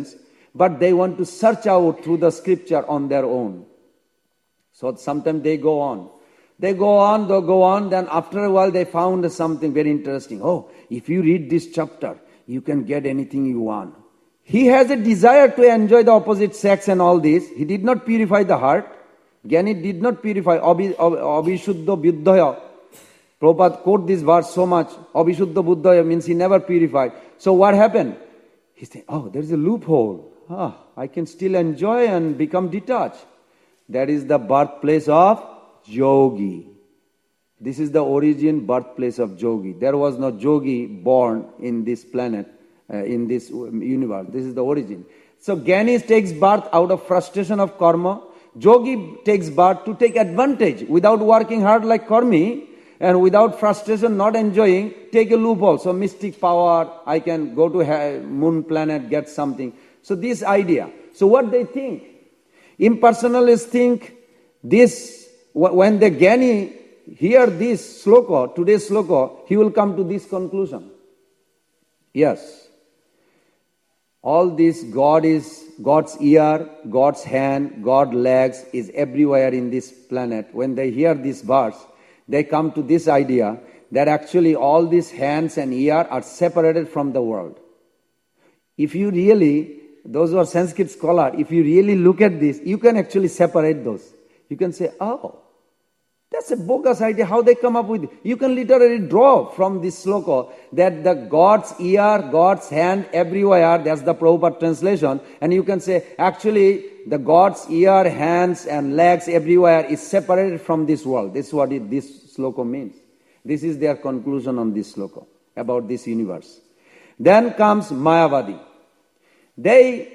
Speaker 1: but they want to search out through the scripture on their own. So sometimes they go on. They go on, then after a while they found something very interesting. Oh, if you read this chapter, you can get anything you want. He has a desire to enjoy the opposite sex and all this. He did not purify the heart. Gyani did not purify. Abhishuddha buddhaya. Prabhupada quote this verse so much. Abhishuddha buddhaya means he never purified. So what happened? He said, oh, there's a loophole. I can still enjoy and become detached. That is the birthplace of yogi. This is the origin, birthplace of yogi. There was no yogi born in this planet, in this universe. This is the origin. So Gyani takes birth out of frustration of karma. Yogi takes birth to take advantage without working hard like karmi and without frustration, not enjoying, take a loophole. So mystic power, I can go to moon planet, get something. So this idea. So what they think? Impersonalists think this, when the Gyani hear this sloka, today's sloka, he will come to this conclusion. Yes. All this God is God's ear, God's hand, God's legs is everywhere in this planet. When they hear this verse, they come to this idea that actually all these hands and ear are separated from the world. If you really, those who are Sanskrit scholars, if you really look at this, you can actually separate those. You can say, oh, that's a bogus idea. How they come up with it? You can literally draw from this sloka that the God's ear, God's hand everywhere, that's the Prabhupada translation. And you can say, actually, the God's ear, hands and legs everywhere is separated from this world. This is what this sloka means. This is their conclusion on this sloka, about this universe. Then comes Mayavadi. They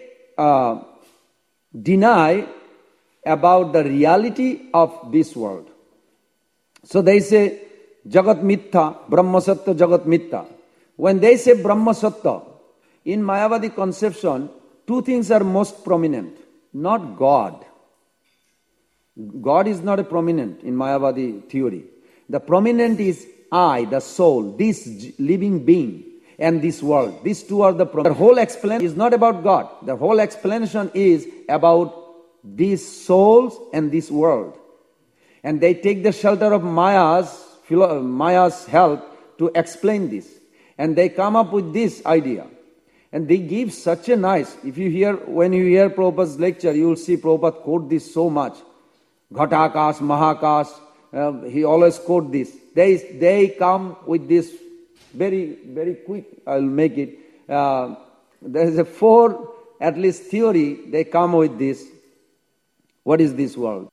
Speaker 1: deny about the reality of this world. So they say, Jagat Mittha, Brahma Sattva, Jagat Mittha. When they say Brahma Sattva, in Mayavadi conception, two things are most prominent. Not God. God is not a prominent in Mayavadi theory. The prominent is I, the soul, this living being, and this world. These two are the prominent. The whole explanation is not about God. The whole explanation is about these souls and this world. And they take the shelter of Maya's help to explain this. And they come up with this idea. And they give such a nice, when you hear Prabhupada's lecture, you will see Prabhupada quote this so much. Ghatakas, Mahakas, he always quote this. They come with this very, very quick, I'll make it. There is a 4, at least theory, they come with this. What is this world?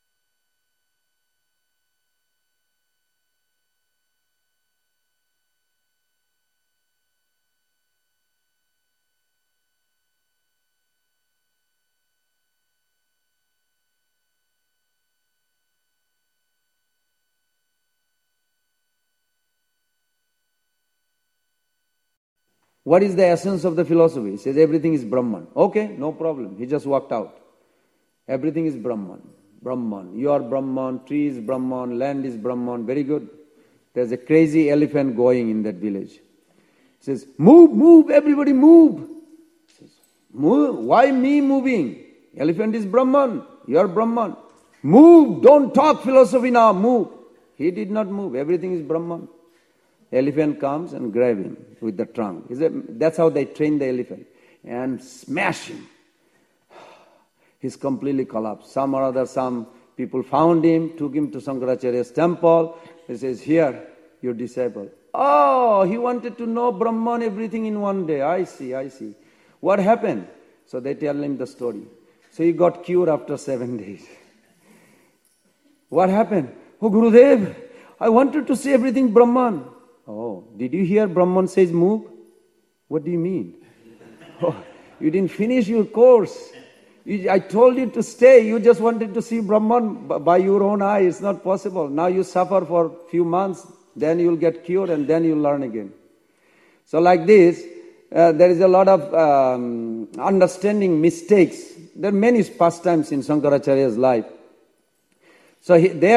Speaker 1: What is the essence of the philosophy? He says everything is Brahman. Okay, no problem. He just walked out. Everything is Brahman. Brahman. You are Brahman, tree is Brahman, land is Brahman. Very good. There's a crazy elephant going in that village. He says, move, everybody move. He says, move? Why me moving? Elephant is Brahman. You are Brahman. Move, don't talk philosophy now, move. He did not move. Everything is Brahman. Elephant comes and grab him with the trunk. That's how they train the elephant. And smash him. He's completely collapsed. Some people found him, took him to Shankaracharya's temple. He says, here, your disciple. Oh, he wanted to know Brahman, everything in one day. I see. What happened? So they tell him the story. So he got cured after 7 days. What happened? Oh, Gurudev, I wanted to see everything Brahman. Oh, did you hear Brahman says move? What do you mean? Oh, you didn't finish your course. I told you to stay. You just wanted to see Brahman by your own eye. It's not possible. Now you suffer for a few months, then you'll get cured and then you'll learn again. So like this, there is a lot of understanding mistakes. There are many pastimes in Shankaracharya's life. So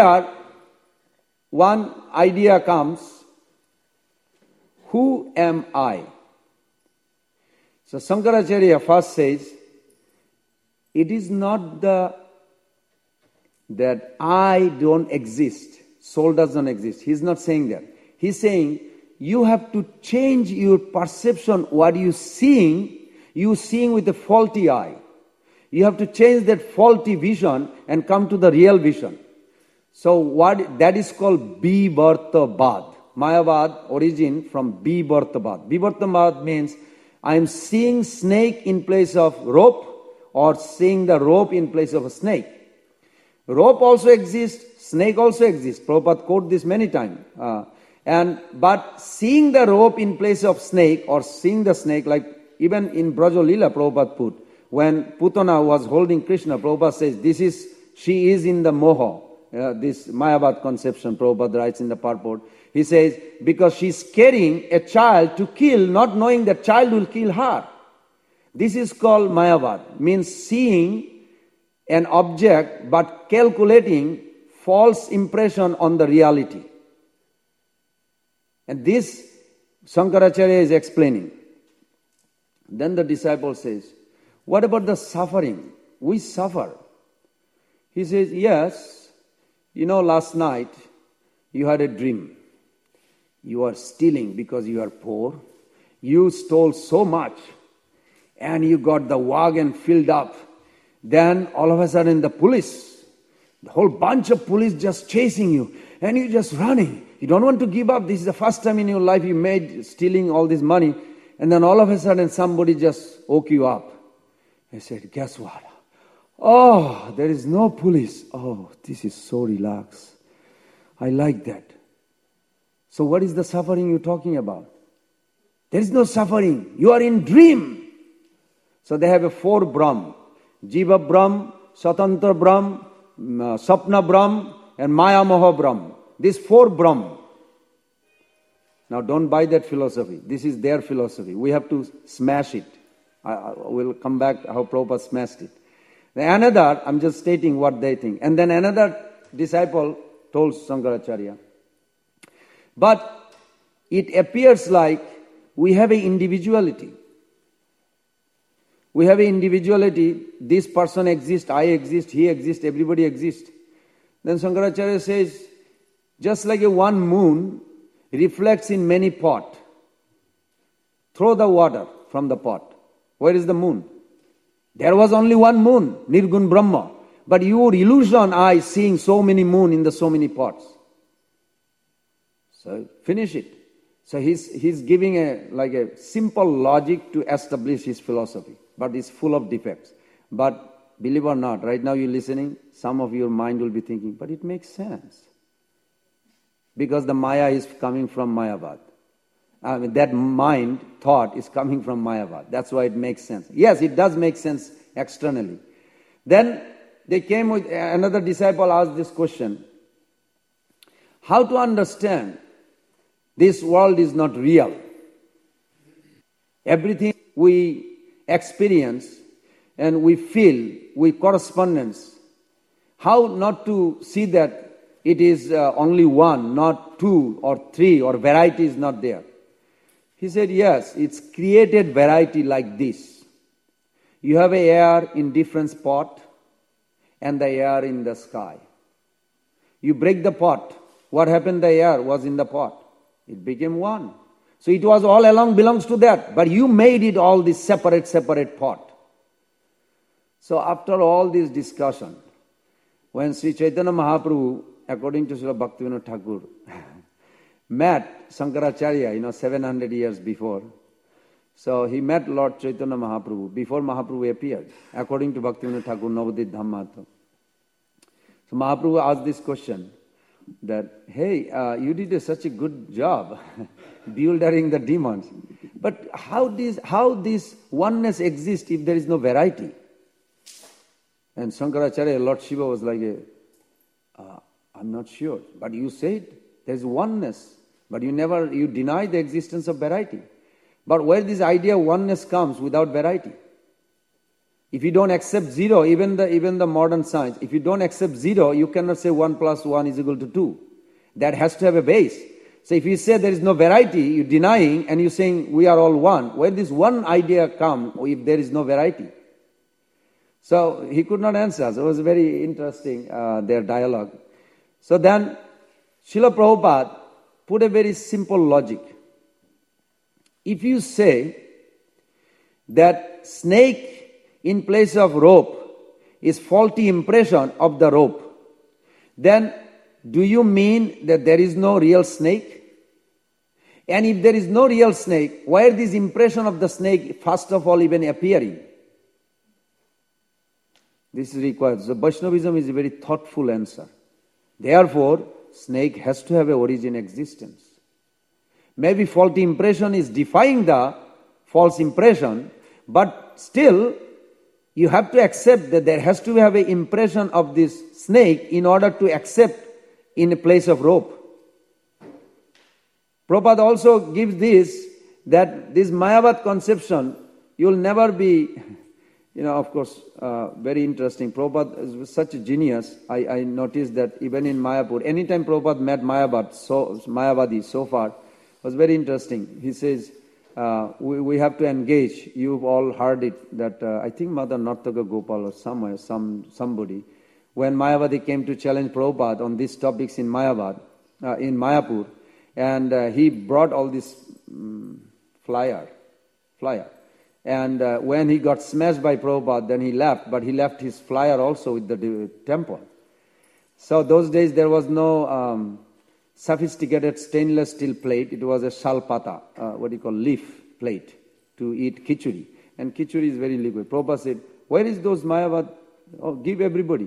Speaker 1: one idea comes, who am I? So Shankaracharya first says, it is not that I don't exist, soul does not exist. He's not saying that. He's saying you have to change your perception, what you're seeing with a faulty eye. You have to change that faulty vision and come to the real vision. So what that is called Bivartabad. Mayavad origin from Bivartabad. Bivartabad means I am seeing snake in place of rope or seeing the rope in place of a snake. Rope also exists, snake also exists. Prabhupada quoted this many times. But seeing the rope in place of snake or seeing the snake, like even in Braja Lila, Prabhupada put, when Putana was holding Krishna, Prabhupada says, she is in the moha. This Mayavad conception, Prabhupada writes in the purport. He says, because she's carrying a child to kill, not knowing that child will kill her. This is called Mayavad, means seeing an object but calculating false impression on the reality. And this Shankaracharya is explaining. Then the disciple says, what about the suffering? We suffer. He says, yes, last night you had a dream. You are stealing because you are poor. You stole so much and you got the wagon filled up. Then all of a sudden the whole bunch of police just chasing you and you just running. You don't want to give up. This is the first time in your life you made stealing all this money. And then all of a sudden somebody just woke you up. I said, guess what? Oh, there is no police. Oh, this is so relaxed. I like that. So what is the suffering you're talking about? There is no suffering. You are in dream. So they have a 4 Brahm. Jiva Brahm, Swatantra Brahm, Sapna Brahm, and Maya Moha Brahm. These 4 Brahm. Now don't buy that philosophy. This is their philosophy. We have to smash it. We'll come back how Prabhupada smashed it. Another, I'm just stating what they think. And then another disciple told Shankaracharya, but it appears like we have an individuality. We have an individuality. This person exists, I exist, he exists, everybody exists. Then Shankaracharya says, just like a one moon reflects in many pots. Throw the water from the pot. Where is the moon? There was only one moon, Nirgun Brahma. But your illusion eye seeing so many moon in the so many pots. So finish it. So he's giving a simple logic to establish his philosophy. But it's full of defects. But believe or not, right now you're listening, some of your mind will be thinking, but it makes sense. Because the Maya is coming from Mayavad. That mind, thought is coming from Mayavad. That's why it makes sense. Yes, it does make sense externally. Then they came with, another disciple asked this question. How to understand this world is not real? Everything we experience and we feel with correspondence. How not to see that it is only one, not 2 or 3 or variety is not there? He said, yes, it's created variety like this. You have a air in different spot and the air in the sky. You break the pot. What happened? The air was in the pot. It became one. So it was all along belongs to that. But you made it all this separate pot. So after all this discussion, when Sri Chaitanya Mahaprabhu, according to Srila Bhaktivinoda Thakur, met Shankaracharya, 700 years before. So he met Lord Chaitanya Mahaprabhu before Mahaprabhu appeared, according to Bhaktivinoda Thakur, Navadvip Dhammattva. So Mahaprabhu asked this question that, hey, you did such a good job bewildering the demons. But how this oneness exists if there is no variety? And Shankaracharya, Lord Shiva was like, I'm not sure. But you said there is oneness. But you deny the existence of variety. But where this idea of oneness comes without variety? If you don't accept 0, even the modern science, if you don't accept 0, you cannot say 1 plus 1 is equal to 2. That has to have a base. So if you say there is no variety, you're denying and you're saying we are all one. Where this one idea comes if there is no variety? So he could not answer. So it was very interesting, their dialogue. So then Srila Prabhupada put a very simple logic. If you say that snake in place of rope is faulty impression of the rope, then do you mean that there is no real snake? And if there is no real snake, why is this impression of the snake first of all even appearing? This requires, the Vaishnavism is a very thoughtful answer. Therefore, snake has to have an origin existence. Maybe faulty impression is defying the false impression, but still you have to accept that there has to have an impression of this snake in order to accept in a place of rope. Prabhupada also gives this, that this Mayavad conception, you will never be, of course, very interesting. Prabhupada is such a genius. I noticed that even in Mayapur, anytime Prabhupada met Mayavadi so far, was very interesting. He says, we have to engage. You've all heard it, that I think Mother Nartaka Gopal or somewhere, somebody, when Mayavadi came to challenge Prabhupada on these topics in Mayapur, and he brought all this flyer. And when he got smashed by Prabhupada, then he left, but he left his flyer also with the temple. So those days there was no sophisticated stainless steel plate. It was a shalpata, leaf plate to eat khichuri. And khichuri is very liquid. Prabhupada said, where is those Mayavad? Oh, give everybody.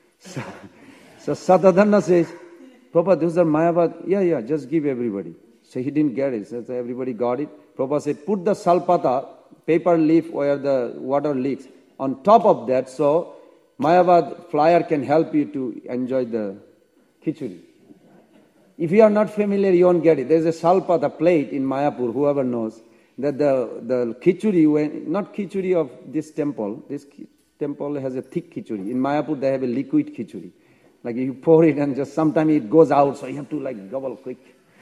Speaker 1: So Satadhanna says, Prabhupada, those are Mayavad. Yeah, just give everybody. So he didn't get it. So everybody got it. Prabhupada said, put the salpata, paper leaf where the water leaks, on top of that, so Mayavad flyer can help you to enjoy the khichuri. If you are not familiar, you won't get it. There is a salpata plate in Mayapur, whoever knows, that the khichuri, not khichuri of this temple has a thick khichuri. In Mayapur, they have a liquid khichuri. Like you pour it and just sometimes it goes out, so you have to gobble quick.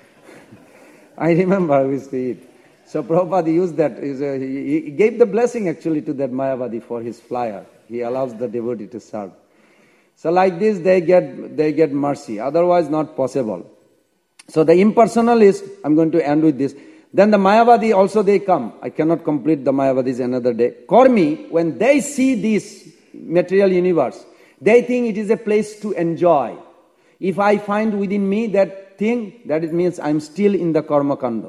Speaker 1: I remember I used to eat. So Prabhupada used that. He gave the blessing actually to that Mayavadi for his flyer. He allows the devotee to serve. So like this they get mercy. Otherwise not possible. So the impersonalist, I'm going to end with this. Then the Mayavadi also they come. I cannot complete the Mayavadis another day. Karmi, when they see this material universe, they think it is a place to enjoy. If I find within me that thing, that it means I'm still in the karma kanda.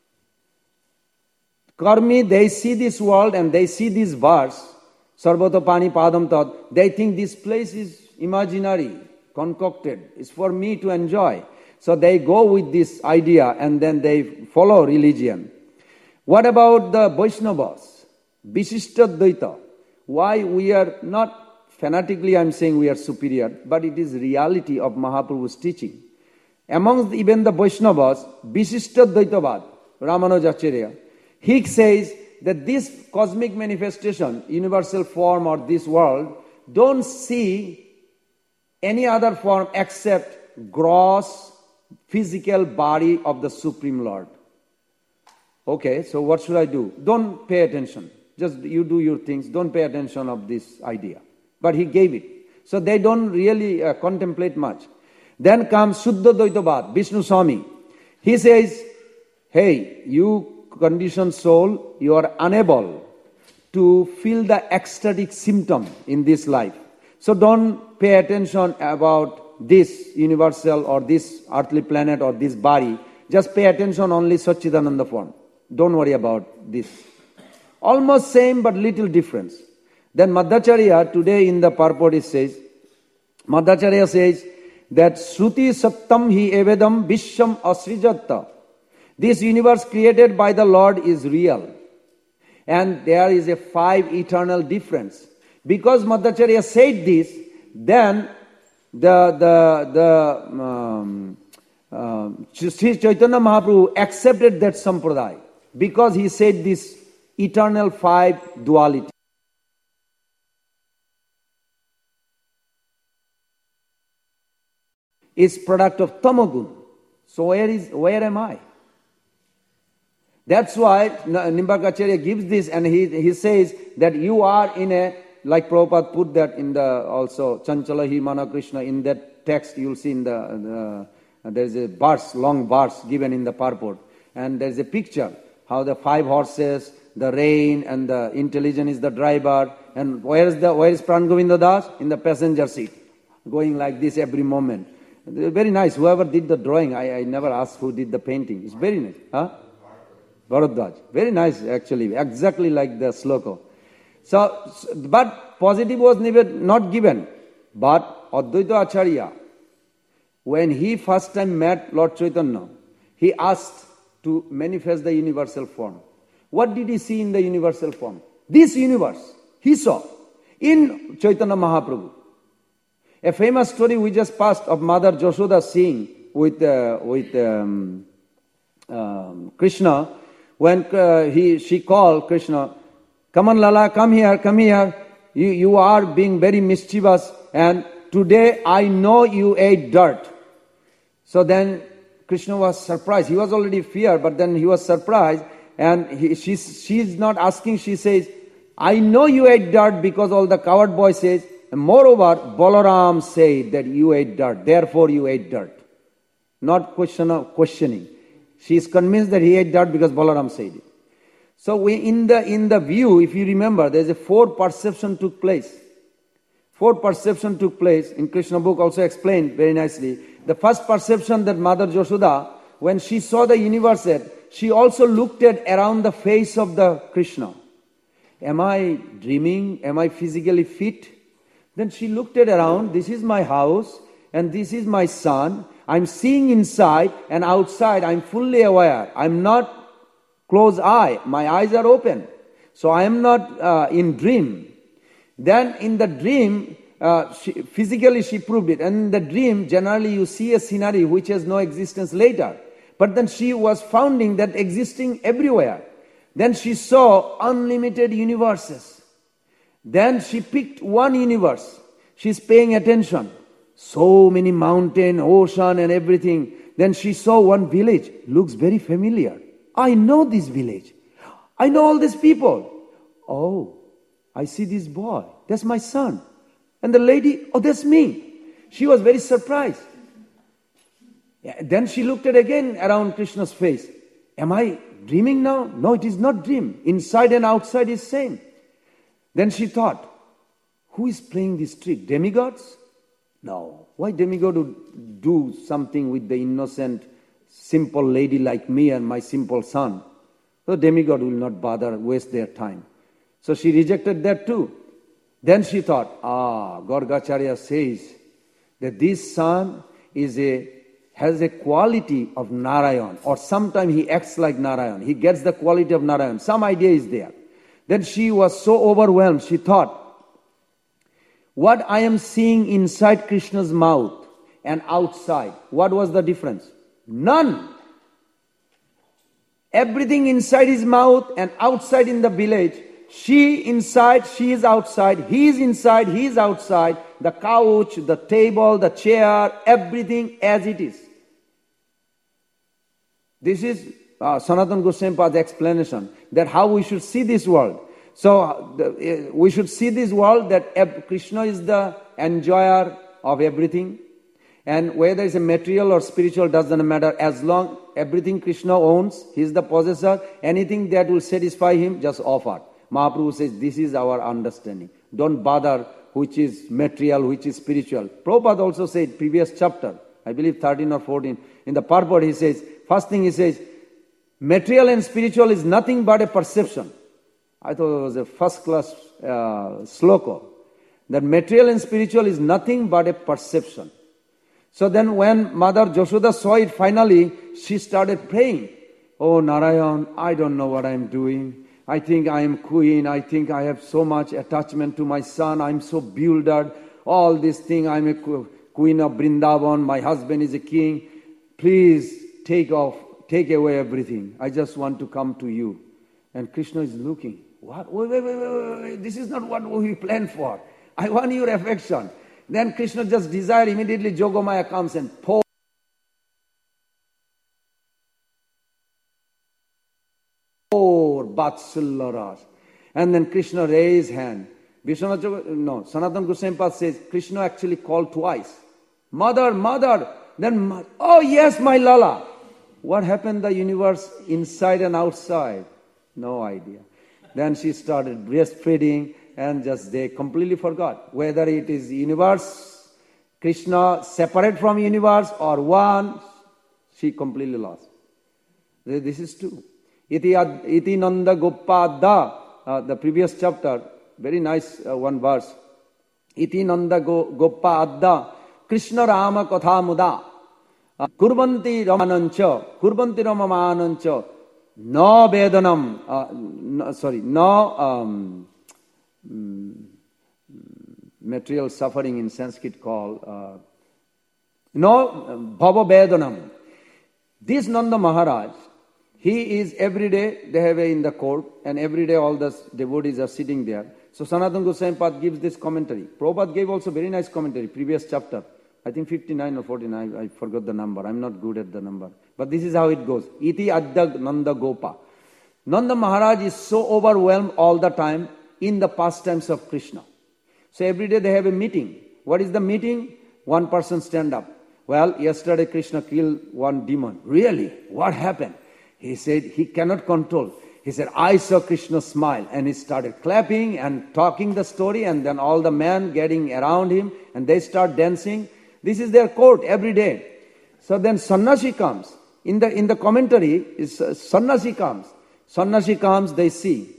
Speaker 1: Karmi, they see this world and they see this verse, Sarvata Pani Padam Tat, they think this place is imaginary, concocted. It's for me to enjoy. So they go with this idea and then they follow religion. What about the Vaishnavas? Visishta Dvaita. Why we are not fanatically, I'm saying we are superior, but it is reality of Mahaprabhu's teaching. Amongst even the Vaishnavas, Visishta Dvaitavad, Ramanujacharya, he says that this cosmic manifestation, universal form or this world, don't see any other form except gross physical body of the Supreme Lord. Okay, so what should I do? Don't pay attention. Just you do your things. Don't pay attention of this idea. But he gave it. So they don't really contemplate much. Then comes Shuddha Dvaitavad, Vishnu Swami. He says, hey, you conditioned soul, you are unable to feel the ecstatic symptom in this life. So don't pay attention about this universal or this earthly planet or this body. Just pay attention only Satchidananda form. Don't worry about this. Almost same but little difference. Then Madhacharya today in the purport it says, Madhacharya says that Shruti Sattam hi evedam vishwam asrijatta. This universe created by the Lord is real. And there is a 5 eternal difference. Because Madhacharya said this, then Sri Chaitanya Mahaprabhu accepted that sampradaya. Because he said this eternal 5 duality. Is product of Tamagun. So where am I? That's why Nimbarkacharya gives this and he says that you are in a like Prabhupada put that in the also Chanchala Hi Mana Krishna, in that text you'll see in there's a verse, long verse given in the purport. And there's a picture, how the 5 horses, the rain, and the intelligence is the driver. And where is Pran Govinda Das? In the passenger seat, going like this every moment. Very nice. Whoever did the drawing, I never asked who did the painting. It's very nice. Huh? Bharadwaj. Very nice, actually. Exactly like the sloka. So, but positive was never not given. But Advaita Acharya, when he first time met Lord Chaitanya, he asked to manifest the universal form. What did he see in the universal form? This universe he saw in Chaitanya Mahaprabhu. A famous story we just passed of Mother Yashoda seeing with Krishna, when she called Krishna, "Come on, Lala, come here. You are being very mischievous, and today I know you ate dirt." So then Krishna was surprised. He was already feared, but then he was surprised, and she's not asking. She says, "I know you ate dirt because all the coward boy says, and moreover, Balaram said that you ate dirt, therefore you ate dirt." Not questioning. She is convinced that he ate dirt because Balaram said it. So in the view, if you remember, there's a 4 perception took place. 4 perception took place. In Krishna book also explained very nicely. The first perception that Mother Yashoda, when she saw the universe, she also looked at around the face of the Krishna. Am I dreaming? Am I physically fit? Then she looked at around, this is my house and this is my son. I'm seeing inside and outside. I'm fully aware. I'm not closed eye. My eyes are open. So I am not in dream. Then in the dream, physically she proved it. And in the dream, generally you see a scenery which has no existence later. But then she was finding that existing everywhere. Then she saw unlimited universes. Then she picked one universe. She's paying attention. So many mountain, ocean and everything. Then she saw one village. Looks very familiar. I know this village. I know all these people. Oh, I see this boy. That's my son. And the lady, oh, that's me. She was very surprised. Then she looked at again around Krishna's face. Am I dreaming now? No, it is not dream. Inside and outside is same. Then she thought, who is playing this trick? Demigods? No. Why demigod would do something with the innocent, simple lady like me and my simple son? So demigod will not bother, waste their time. So she rejected that too. Then she thought, Gargacharya says that this son has a quality of Narayan, or sometimes he acts like Narayan. He gets the quality of Narayan. Some idea is there. Then she was so overwhelmed, she thought, what I am seeing inside Krishna's mouth and outside, what was the difference? None. Everything inside his mouth and outside in the village. She inside, she is outside. He is inside, he is outside. The couch, the table, the chair, everything as it is. This is Sanatana Goswami Pad's explanation that how we should see this world. So we should see this world that Krishna is the enjoyer of everything. And whether it's a material or spiritual doesn't matter. As long everything Krishna owns, he is the possessor. Anything that will satisfy him, just offer. Mahaprabhu says, this is our understanding. Don't bother which is material, which is spiritual. Prabhupada also said, previous chapter, I believe 13 or 14, in the purport he says, first thing he says, material and spiritual is nothing but a perception. I thought it was a first class sloka. That material and spiritual is nothing but a perception. So then when Mother Yashoda saw it finally, she started praying. Oh Narayan, I don't know what I am doing. I think I am queen. I think I have so much attachment to my son. I am so bewildered. All this thing, I am a queen of Vrindavan. My husband is a king. Please take away everything. I just want to come to you. And Krishna is looking. What? Wait. This is not what we planned for. I want your affection. Then Krishna just desired, immediately Jogamaya comes and pours Vatsalya Ras. And then Krishna raised hand. Sanatana Goswami Pad says, Krishna actually called twice. Mother, mother. Then, oh yes, my Lala. What happened the universe inside and outside? No idea. Then she started breastfeeding and just they completely forgot whether it is universe, Krishna separate from universe or one. She completely lost. This is true. Iti Nanda Gopada, the previous chapter, very nice one verse. Iti Nanda Gopada, Krishna Rama Katha Muda, Kurbanti Ramamanancha, no Vedanam, material suffering in Sanskrit called, no Bhava Vedanam. This Nanda Maharaj, he is every day, they have in the court, and every day all the devotees are sitting there. So Sanatana Goswami Pad gives this commentary. Prabhupada gave also very nice commentary, previous chapter. I think 59 or 49, I forgot the number. I'm not good at the number. But this is how it goes. Iti Adda Nanda Gopa. Nanda Maharaj is so overwhelmed all the time in the pastimes of Krishna. So every day they have a meeting. What is the meeting? One person stand up. Well, yesterday Krishna killed one demon. Really? What happened? He said he cannot control. He said, I saw Krishna smile. And he started clapping and talking the story. And then all the men getting around him. And they start dancing. This is their court every day. So then Sannyasi comes. In the commentary, Sannyasi comes. Sannyasi comes, they see.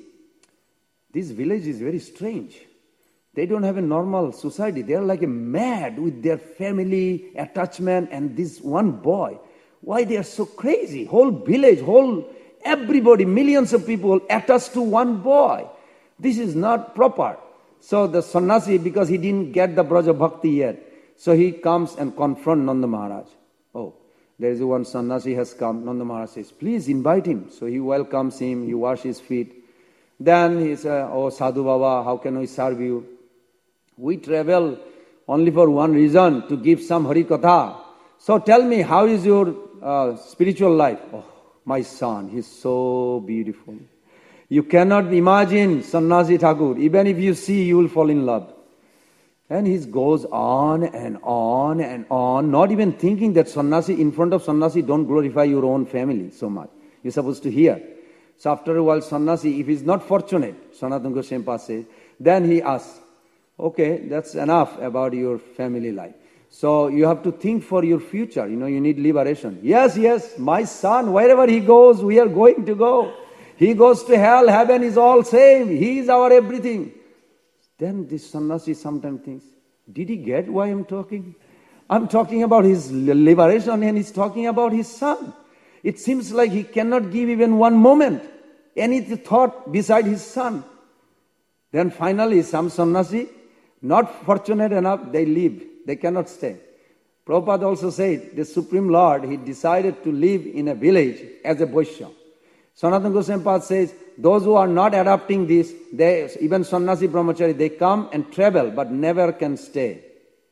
Speaker 1: This village is very strange. They don't have a normal society. They are like a mad with their family attachment and this one boy. Why they are so crazy? Whole village, everybody, millions of people attached to one boy. This is not proper. So the sannyasi, because he didn't get the Braja Bhakti yet, so he comes and confronts Nanda Maharaj. Oh, there is one sannyasi has come. Nanda Maharaj says, please invite him. So he welcomes him, he washes his feet. Then he says, oh Sadhu Baba, how can we serve you? We travel only for one reason, to give some Hari Katha. So tell me, how is your spiritual life? Oh, my son, he's so beautiful. You cannot imagine Sannyasi Thakur. Even if you see, you will fall in love. And he goes on and on and on, not even thinking that sannyasi, in front of sannyasi, don't glorify your own family so much. You're supposed to hear. So after a while, sannyasi, if he's not fortunate, Sanatana Goswami Pad says, then he asks, okay, that's enough about your family life. So you have to think for your future. You need liberation. Yes, my son, wherever he goes, we are going to go. He goes to hell, heaven is all same. He is our everything. Then this sannyasi sometimes thinks, did he get why I'm talking? I'm talking about his liberation and he's talking about his son. It seems like he cannot give even one moment any thought beside his son. Then finally some sannyasi, not fortunate enough, they leave. They cannot stay. Prabhupada also said, the Supreme Lord, he decided to live in a village as a Vaishya. Sanatana Goswami Pad says, those who are not adopting this, even sannyasi brahmachari, they come and travel but never can stay.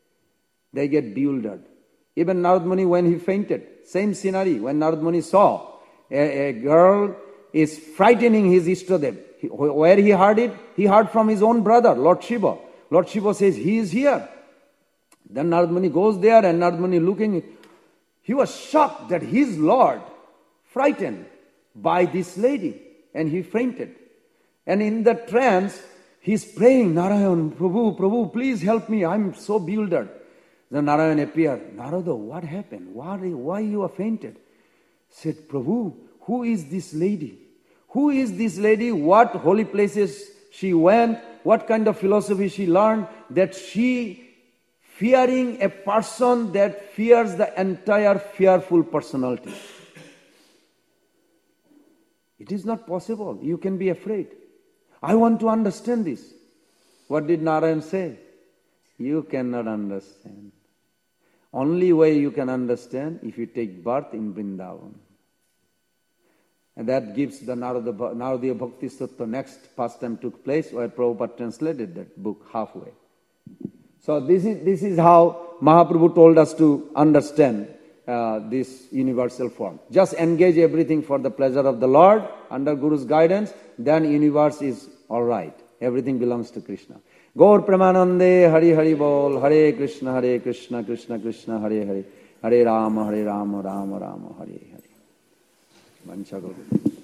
Speaker 1: They get bewildered. Even Narad Muni, when he fainted, same scenery, when Narad Muni saw a girl is frightening his Ishtadev. Where he heard it? He heard from his own brother, Lord Shiva. Lord Shiva says, he is here. Then Narad Muni goes there and Narad Muni looking, he was shocked that his Lord, frightened by this lady, and he fainted. And in the trance, he's praying, Narayan, Prabhu, please help me, I'm so bewildered. Then Narayan appeared. Narada, what happened? Why you are fainted? Said, Prabhu, who is this lady? Who is this lady? What holy places she went? What kind of philosophy she learned? That she fearing a person that fears the entire fearful personality. It is not possible. You can be afraid. I want to understand this. What did Narayan say? You cannot understand. Only way you can understand if you take birth in Vrindavan. And that gives the Naradiya Bhakti Sutta. Next pastime took place where Prabhupada translated that book halfway. So this is how Mahaprabhu told us to understand this universal form. Just engage everything for the pleasure of the Lord under Guru's guidance, then universe is alright. Everything belongs to Krishna. गौर प्रेमानंदे हरि हरि बोल। हरे कृष्ण कृष्ण कृष्ण हरे हरे, हरे राम राम राम हरे हरे। वंशा